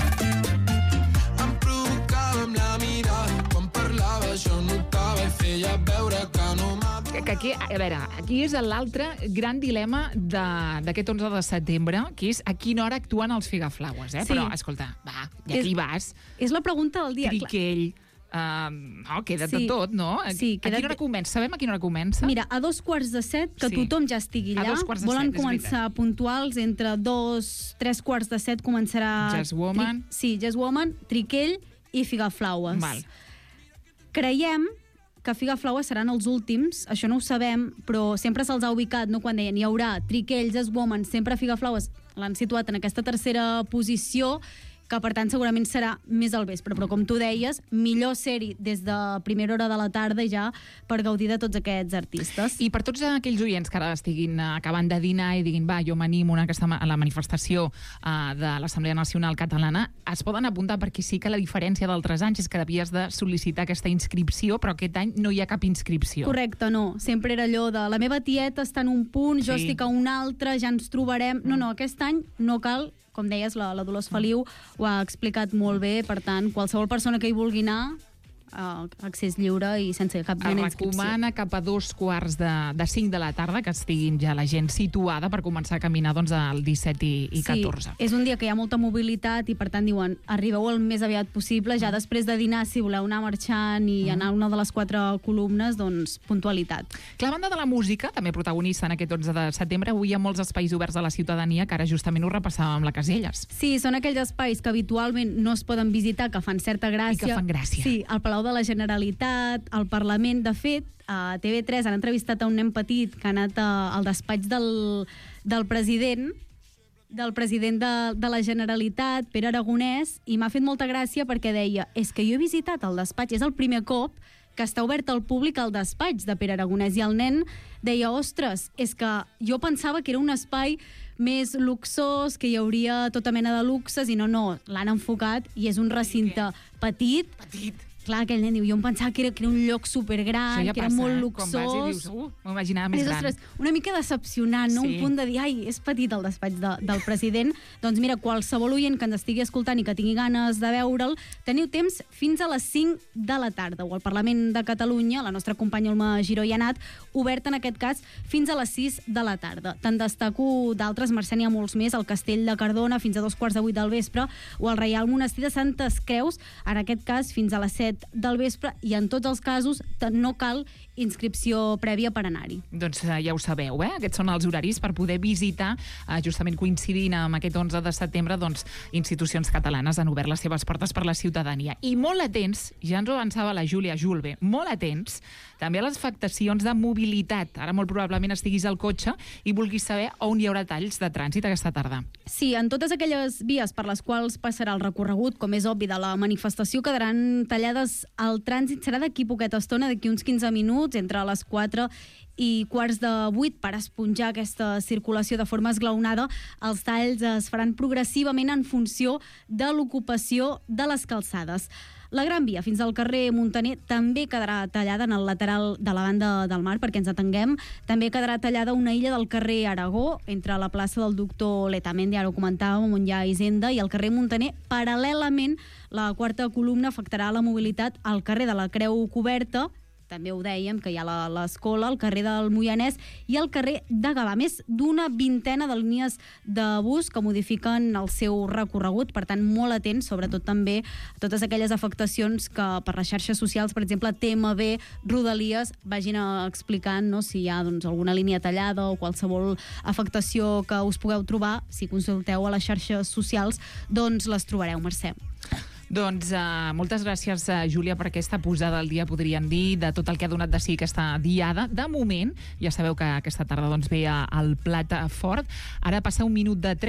Em provocava amb la mirada, quan parlava jo notava i feia veure que no m'ha... Que aquí, a veure, aquí és l'altre gran dilema d'aquest 11 de setembre, que és a quina hora actuen els Figaflaues, eh? Sí. Però, escolta, va, i aquí vas. És la pregunta del dia. Triquell, no, queda Sí. tot, no? Sí, a quina hora comença? Sabem a quina hora comença? Mira, a 7:15, que Sí. tothom ja estigui A allà. 7:15, Volen és començar puntuals, entre 3:15 començarà... Jazz Woman. Jazz Woman, Triquell i Figaflaues. Val. Creiem que Figaflaues seran els últims, això no ho sabem, però sempre se'ls ha ubicat, no? Quan deien hi haurà Triquell, Jazz Woman, sempre Figaflaues l'han situat en aquesta tercera posició, que per tant segurament serà més al vespre, però com tu deies, millor ser-hi des de primera hora de la tarda ja per gaudir de tots aquests artistes. I per tots aquells oients que ara estiguin acabant de dinar i diguin, va, jo m'animo a la manifestació de l'Assemblea Nacional Catalana, es poden apuntar, perquè sí que la diferència d'altres anys és que havies de sol·licitar aquesta inscripció, però aquest any no hi ha cap inscripció. Correcte, no. Sempre era allò de la meva tieta està en un punt, jo Sí. estic a un altre, ja ens trobarem... No, aquest any no cal, com deies, la Dolors Feliu ho ha explicat molt bé, per tant, qualsevol persona que hi vulgui anar, accés lliure i sense cap mena d'inscripció. Recomana cap a 4:45 de la tarda que estiguin ja la gent situada per començar a caminar doncs, el 17 i 14. Sí, és un dia que hi ha molta mobilitat i per tant diuen, arribeu el més aviat possible, ja després de dinar, si voleu anar marxant i anar a una de les 4 columnes, doncs puntualitat. Que la banda de la música, també protagonista en aquest 11 de setembre, avui hi ha molts espais oberts a la ciutadania, que ara justament ho repassàvem amb la Caselles. Sí, són aquells espais que habitualment no es poden visitar, que fan certa gràcia. I que fan gràcia. Sí, el Palau de la Generalitat, el Parlament. De fet, a TV3 han entrevistat a un nen petit que ha anat al despatx del president de la Generalitat, Pere Aragonès, i m'ha fet molta gràcia perquè deia, és que jo he visitat el despatx, és el primer cop que està obert al públic al despatx de Pere Aragonès, i el nen deia, ostres, és que jo pensava que era un espai més luxós, que hi hauria tota mena de luxes, i no, l'han enfocat i és un recinte petit. Clar, aquell nen diu, jo em pensava que era un lloc supergran, ja que era passa, molt Quan vas i dius, luxós. m'ho imaginava més gran. Ostres, una mica decepcionant, no? Sí. Un punt de dir, ai, és petit el despatx del president. Doncs mira, qualsevol oient que ens estigui escoltant i que tingui ganes de veure'l, teniu temps fins a les 5 de la tarda, o al Parlament de Catalunya, la nostra companya Olma Giró hi ha anat, obert en aquest cas fins a les 6 de la tarda. Te'n destaco d'altres, Mercè, n'hi ha molts més, el Castell de Cardona fins a 7:15 del vespre, o el Reial Monestir de Santes Creus, en aquest cas fins a les 7 del vespre, i en tots els casos no cal inscripció prèvia per anar-hi. Doncs ja ho sabeu, Aquests són els horaris per poder visitar, justament coincidint amb aquest 11 de setembre, doncs, institucions catalanes han obert les seves portes per la ciutadania. I molt atents, ja ens ho avançava la Júlia Julve, molt atents també a les afectacions de mobilitat. Ara molt probablement estiguis al cotxe i vulguis saber on hi haurà talls de trànsit aquesta tarda. Sí, en totes aquelles vies per les quals passarà el recorregut, com és obvi, de la manifestació, quedaran tallades. El trànsit serà d'aquí poqueta estona, d'aquí uns 15 minuts, entre les 4 i quarts de 8, per esponjar aquesta circulació de forma esglaonada. Els talls es faran progressivament en funció de l'ocupació de les calçades. La Gran Via fins al carrer Muntaner també quedarà tallada en el lateral de la banda del mar, perquè ens atenguem. També quedarà tallada una illa del carrer Aragó, entre la plaça del doctor Letamendi, ara ho comentàvem, on hi ha Hisenda, i el carrer Muntaner. Paral·lelament, la quarta columna afectarà la mobilitat al carrer de la Creu Coberta, també ho dèiem, que hi ha l'Escola, el carrer del Moianès i el carrer de Gavà. Més d'una vintena de línies de bus que modifiquen el seu recorregut, per tant, molt atents, sobretot també a totes aquelles afectacions que per les xarxes socials, per exemple, TMB, Rodalies, vagin explicant si hi ha alguna línia tallada o qualsevol afectació que us pugueu trobar. Si consulteu a les xarxes socials, doncs les trobareu, Mercè. Doncs moltes gràcies, Júlia, per aquesta posada al dia, podríem dir, de tot el que ha donat de si aquesta diada. De moment, ja sabeu que aquesta tarda ve el plat fort. Ara passa un minut de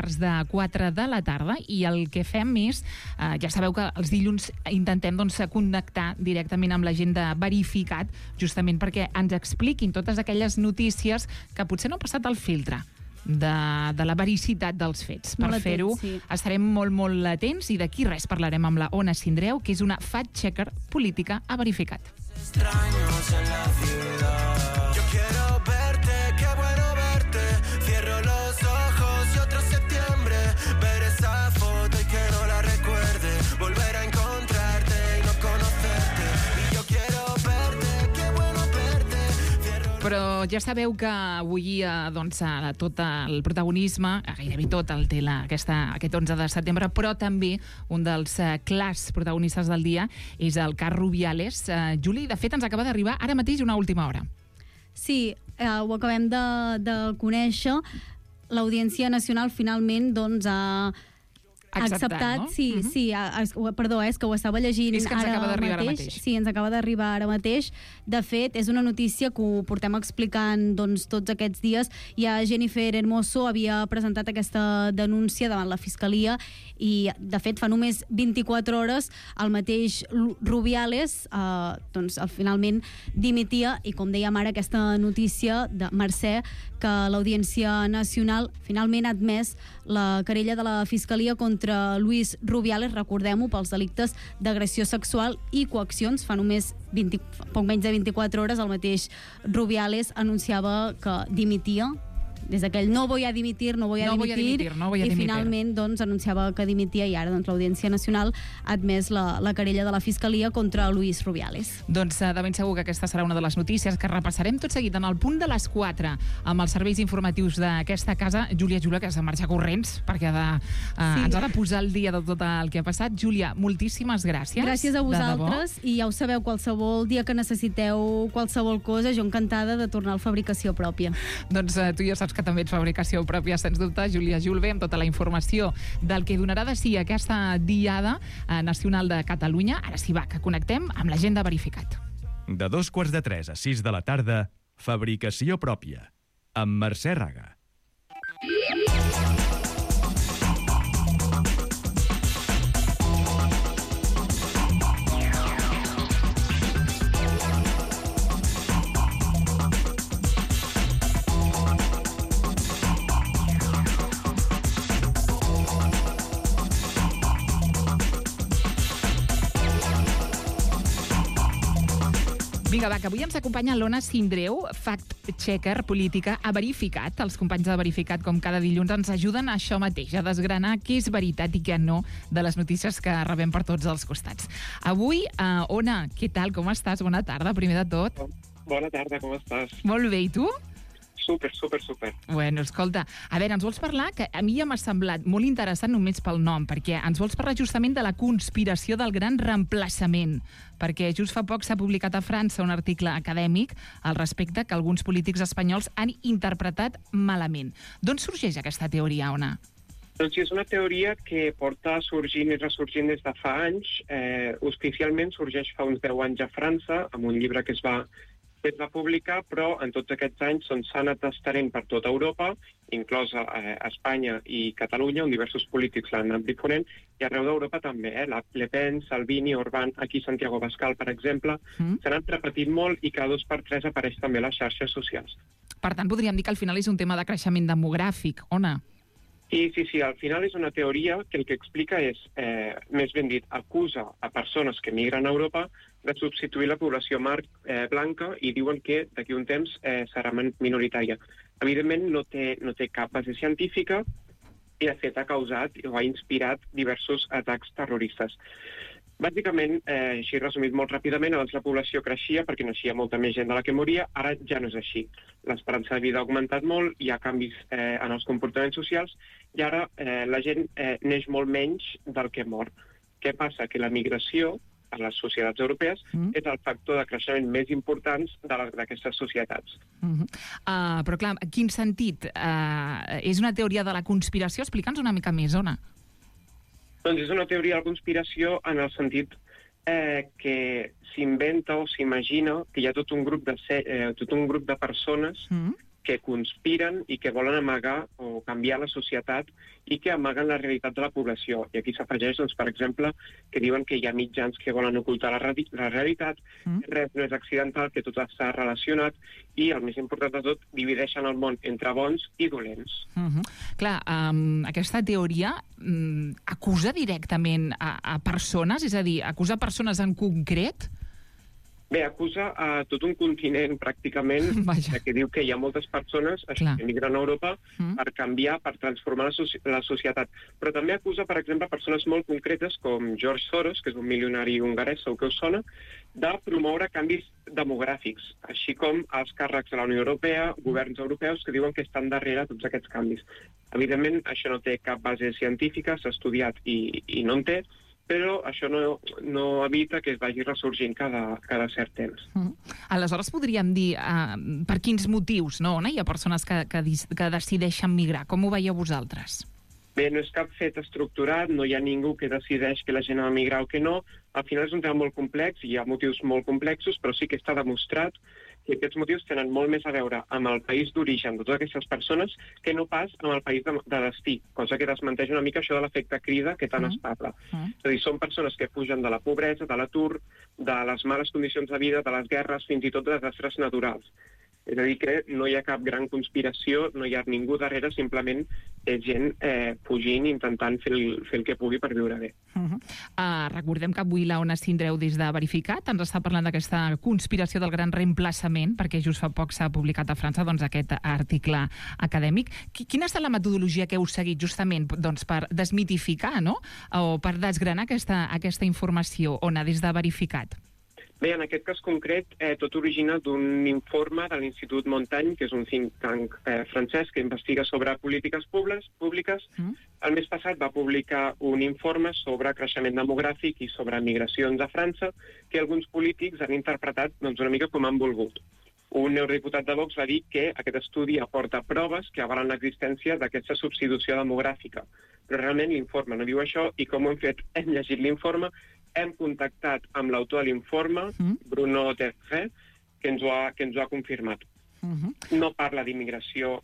3:45 de la tarda i el que fem és, ja sabeu que els dilluns intentem connectar directament amb la gent de Verificat, justament perquè ens expliquin totes aquelles notícies que potser no han passat al filtre de la vericitat dels fets. Per fer-ho, estarem molt atents i d'aquí res parlarem amb la Ona Sindreu, que és una fact-checker política a Verificat. Extraños en la ciudad. Yo quiero verte, qué bueno verte. Cierro los ojos y otro septiembre. Ver esa foto y que no la recuerde. Volver a encontrarte y no conocerte. Y yo quiero verte, qué bueno verte. Però ja sabeu que avui tot el protagonisme, gairebé tot el té aquest 11 de setembre, però també un dels clars protagonistes del dia és el cas Rubiales. Juli, de fet, ens acaba d'arribar ara mateix una última hora. Sí, ho acabem de conèixer. L'Audiència Nacional finalment ha acceptat, no? Sí, perdó, és que ho estava llegint és que ens acaba d'arribar ara mateix. Sí, ens acaba d'arribar ara mateix. De fet, és una notícia que ho portem explicant tots aquests dies. Ja Jennifer Hermoso havia presentat aquesta denúncia davant la Fiscalia i, de fet, fa només 24 hores el mateix Rubiales finalment dimitia i, com dèiem ara, aquesta notícia de Mercè, que l'Audiència Nacional finalment ha admès la querella de la Fiscalia contra Luis Rubiales, recordem-ho, pels delictes d'agressió sexual i coaccions. Fa només poc menys de 24 hores el mateix Rubiales anunciava que dimitia. Des d'aquell no voy a dimitir, i finalment anunciava que dimitia i ara l'Audiència Nacional ha admès la querella de la Fiscalia contra Luis Rubiales. Doncs de ben segur que aquesta serà una de les notícies que repassarem tot seguit en el punt de les 4 amb els serveis informatius d'aquesta casa. Júlia, que has de marxar corrents perquè ens ha de posar el dia de tot el que ha passat. Júlia, moltíssimes gràcies. Gràcies a vosaltres i ja ho sabeu, qualsevol dia que necessiteu qualsevol cosa, jo encantada de tornar a la fabricació pròpia. Doncs tu ja saps que també ets fabricació pròpia, sens dubte, Júlia Julve, amb tota la informació del que donarà de si aquesta Diada Nacional de Catalunya. Ara sí, va, que connectem amb la gent de Verificat. De 2:45 a 6 de la tarda, fabricació pròpia, amb Mercè Raga. Vinga, va, que avui ens acompanya l'Ona Sindreu, fact-checker política a Verificat. Els companys de Verificat, com cada dilluns, ens ajuden a això mateix, a desgranar què és veritat i què no de les notícies que rebem per tots els costats. Avui, Ona, què tal, com estàs? Bona tarda, primer de tot. Bona tarda, com estàs? Molt bé, i tu? Super. Bueno, escolta, a veure, ens vols parlar, que a mi ja m'ha semblat molt interessant només pel nom, perquè ens vols parlar justament de la conspiració del gran reemplaçament, perquè just fa poc s'ha publicat a França un article acadèmic al respecte que alguns polítics espanyols han interpretat malament. D'on sorgeix aquesta teoria, Ona? Doncs sí, és una teoria que porta sorgint i ressorgint des de fa anys. Oficialment sorgeix fa uns 10 anys a França, amb un llibre que es va publicar, però en tots aquests anys s'ha anat estenent per tota Europa, inclosa Espanya i Catalunya, on diversos polítics l'han anat difonent, i arreu d'Europa també. Le Pen, Salvini, Orbán, aquí Santiago Abascal, per exemple, s'han anat repetint molt i cada 2 per 3 apareix també a les xarxes socials. Per tant, podríem dir que al final és un tema de creixement demogràfic, Ona? Sí, al final és una teoria que el que explica és, més ben dit, acusa a persones que migren a Europa de substituir la població blanca i diuen que d'aquí un temps serà minoritària. Evidentment no té cap base científica i de fet ha causat o ha inspirat diversos atacs terroristes. Bàsicament, així resumit molt ràpidament, abans la població creixia perquè naixia molta més gent de la que moria, ara ja no és així. L'esperança de vida ha augmentat molt, hi ha canvis en els comportaments socials i ara la gent neix molt menys del que mor. Què passa? Que la migració a les societats europees és el factor de creixement més important d'aquestes societats. Però clar, en quin sentit? És una teoria de la conspiració? Explica'ns una mica més, Ona. Doncs és una teoria de la conspiració en el sentit que s'inventa o s'imagina que hi ha tot un grup de persones que conspiren i que volen amagar o canviar la societat i que amaguen la realitat de la població. I aquí s'afegeix, doncs, per exemple, que diuen que hi ha mitjans que volen ocultar la realitat, que res no és accidental, que tot està relacionat i, el més important de tot, divideixen el món entre bons i dolents. Clar, aquesta teoria acusa directament a persones, és a dir, acusa persones en concret? Bé, acusa a tot un continent, pràcticament, que diu que hi ha moltes persones que emigren a Europa per canviar, per transformar la societat. Però també acusa, per exemple, persones molt concretes, com George Soros, que és un milionari hongarès, segur que us sona, de promoure canvis demogràfics, així com els càrrecs de la Unió Europea, governs europeus, que diuen que estan darrere tots aquests canvis. Evidentment, això no té cap base científica, s'ha estudiat i no en té, però això no evita que es vagi ressorgint cada cert temps. Aleshores podríem dir per quins motius, no? Hi ha persones que decideixen migrar. Com ho veieu vosaltres? Bé, no és cap fet estructurat, no hi ha ningú que decideix que la gent ha de migrar o que no. Al final és un tema molt complex, hi ha motius molt complexos, però sí que està demostrat que aquests motius tenen molt més a veure amb el país d'origen de totes aquestes persones que no pas amb el país de destí, cosa que desmenteix una mica això de l'efecte crida que tant es parla. És a dir, són persones que fugen de la pobresa, de l'atur, de les males condicions de vida, de les guerres, fins i tot de desastres naturals. És a dir, que no hi ha cap gran conspiració, no hi ha ningú darrere, simplement és gent fugint, intentant fer el que pugui per viure bé. Recordem que avui la Ona Sindreu, des de Verificat, ens està parlant d'aquesta conspiració del gran reemplaçament, perquè just fa poc s'ha publicat a França aquest article acadèmic. Quina ha estat la metodologia que heu seguit justament per desmitificar, no? O per desgranar aquesta informació, Ona, des de Verificat? Bé, en aquest cas concret, tot origina d'un informe de l'Institut Montaigne, que és un think tank francès que investiga sobre polítiques públiques. El mes passat va publicar un informe sobre creixement demogràfic i sobre migracions a França, que alguns polítics han interpretat una mica com han volgut. Un eurodiputat de Vox va dir que aquest estudi aporta proves que avalen l'existència d'aquesta substitució demogràfica. Però realment l'informe no diu això i com ho hem fet? Hem llegit l'informe, hem contactat amb l'autor de l'informe, Bruno Terfret, que ens ho ha confirmat. No parla d'immigració,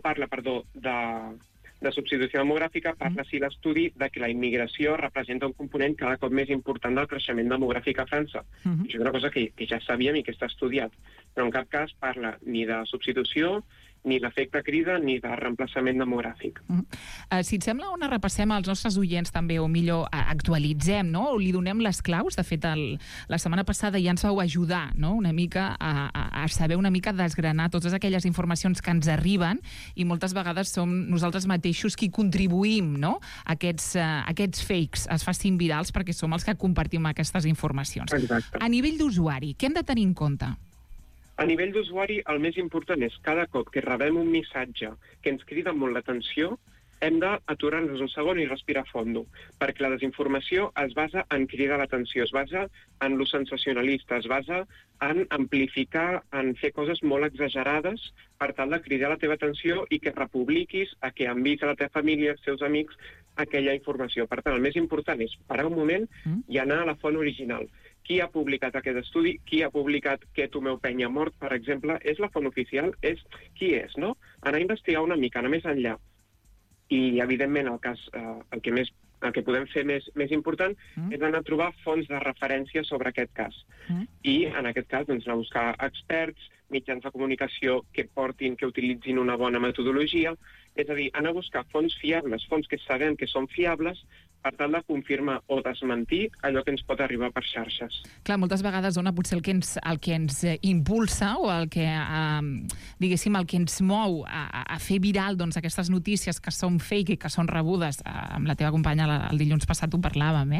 de substitució demogràfica, parla sí l'estudi de que la immigració representa un component cada cop més important del creixement demogràfic a França. Això és una cosa que ja sabíem i que està estudiat, però en cap cas parla ni de substitució, ni l'efecte crida, ni de reemplaçament demogràfic. Si et sembla, Ona, repassem als nostres oients també, o millor, actualitzem, no? O li donem les claus. De fet, la setmana passada ja ens vau ajudar, no? Una mica a saber una mica desgranar totes aquelles informacions que ens arriben i moltes vegades som nosaltres mateixos qui contribuïm, no? Aquests fakes es facin virals perquè som els que compartim aquestes informacions. Exacte. A nivell d'usuari, què hem de tenir en compte? A nivell d'usuari, el més important és cada cop que rebem un missatge que ens crida molt l'atenció, hem d'aturar-nos un segon i respirar fondo, perquè la desinformació es basa en cridar l'atenció, es basa en lo sensacionalista, es basa en amplificar, en fer coses molt exagerades per tal de cridar la teva atenció i que republiquis, a que enviïs a la teva família, als teus amics, aquella informació. Per tant, el més important és parar un moment i anar a la font original. Qui ha publicat aquest estudi, qui ha publicat que Tomeu Penya ha mort, per exemple, és la font oficial, és qui és, no? Anar a investigar una mica, anar més enllà. I, evidentment, el que podem fer més important és anar a trobar fonts de referència sobre aquest cas. I, en aquest cas, doncs, anar a buscar experts, mitjans de comunicació que utilitzin una bona metodologia, és a dir, anar a buscar fonts fiables, fonts que sabem que són fiables, per tal de confirmar o desmentir allò que ens pot arribar per xarxes. Clar, moltes vegades, Ona, potser el que ens impulsa o el que, diguéssim, el que ens mou a fer viral doncs, aquestes notícies que són fake i que són rebudes, amb la teva companya el dilluns passat ho parlàvem,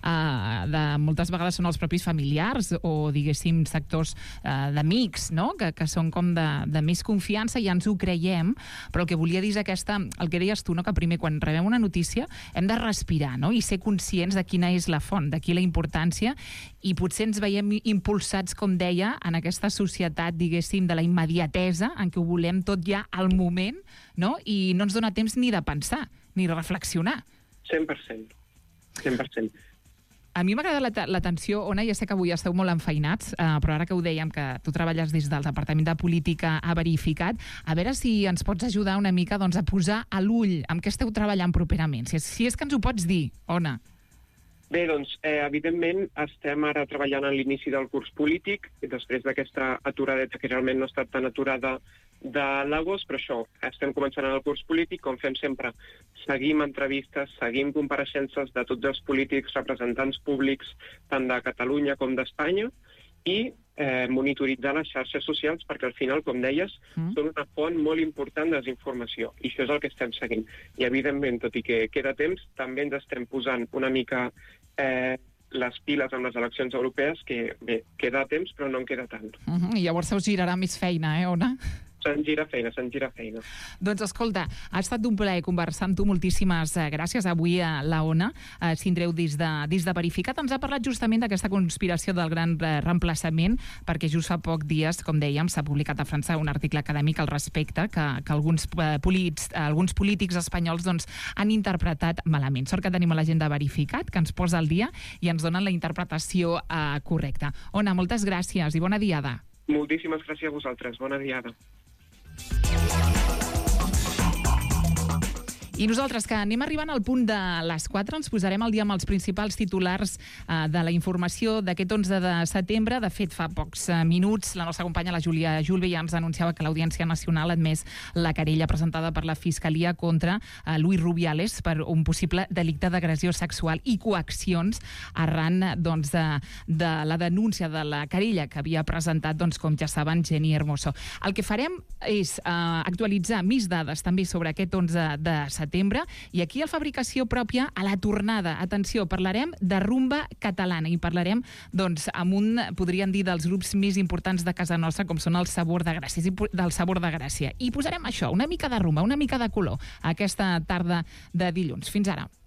moltes vegades són els propis familiars o, diguéssim, sectors d'amics, no? Que són com de més confiança i ja ens ho creiem, però el que volia dir és el que deies tu, no? Que primer, quan rebem una notícia, hem de respirar, no? I ser conscients de quina és la font, d'aquí la importància, i potser ens veiem impulsats, com deia, en aquesta societat, diguéssim, de la immediatesa, en què ho volem tot ja al moment, no? I no ens dona temps ni de pensar, ni de reflexionar. 100%. 100%. A mi m'ha agradat l'atenció, Ona, ja sé que avui esteu molt enfeinats, però ara que ho dèiem, que tu treballes des del Departament de Política a Verificat, a veure si ens pots ajudar una mica doncs, a posar a l'ull amb què esteu treballant properament, si és que ens ho pots dir, Ona. Bé, doncs, evidentment, estem ara treballant en l'inici del curs polític, i després d'aquesta aturadeta, que realment no ha estat tan aturada de l'agost, però això, estem començant en el curs polític, com fem sempre. Seguim entrevistes, seguim compareixences de tots els polítics, representants públics, tant de Catalunya com d'Espanya, i monitoritzar les xarxes socials, perquè al final, com deies, són una font molt important de desinformació, i això és el que estem seguint. I, evidentment, tot i que queda temps, també ens estem posant una mica les piles amb les eleccions europees, que bé, queda temps, però no en queda tant. I llavors se us girarà més feina, Ona? Se'n gira feina. Doncs escolta, ha estat un plaer conversar amb tu, moltíssimes gràcies. Avui la Ona Sindreu des de Verificat ens ha parlat justament d'aquesta conspiració del gran reemplaçament, perquè just fa poc dies, com dèiem, s'ha publicat a França un article acadèmic al respecte que alguns polítics espanyols doncs, han interpretat malament. Sort que tenim la gent de Verificat, que ens posa al dia i ens donen la interpretació correcta. Ona, moltes gràcies i bona diada. Moltíssimes gràcies a vosaltres. Bona diada. I nosaltres, que anem arribant al punt de les 4, ens posarem al dia amb els principals titulars de la informació d'aquest 11 de setembre. De fet, fa pocs minuts, la nostra companya, la Júlia Julve, ja ens anunciava que l'Audiència Nacional ha admès la querella presentada per la Fiscalia contra Luis Rubiales per un possible delicte d'agressió sexual i coaccions arran doncs, de la denúncia de la querella que havia presentat, doncs, com ja saben, Jenny Hermoso. El que farem és actualitzar més dades també sobre aquest 11 de setembre, i aquí a Fabricació Pròpia, a la tornada, atenció, parlarem de rumba catalana i parlarem, doncs, amb un, podríem dir, dels grups més importants de casa nostra, com són el Sabor de Gràcia. I posarem això, una mica de rumba, una mica de color, aquesta tarda de dilluns. Fins ara.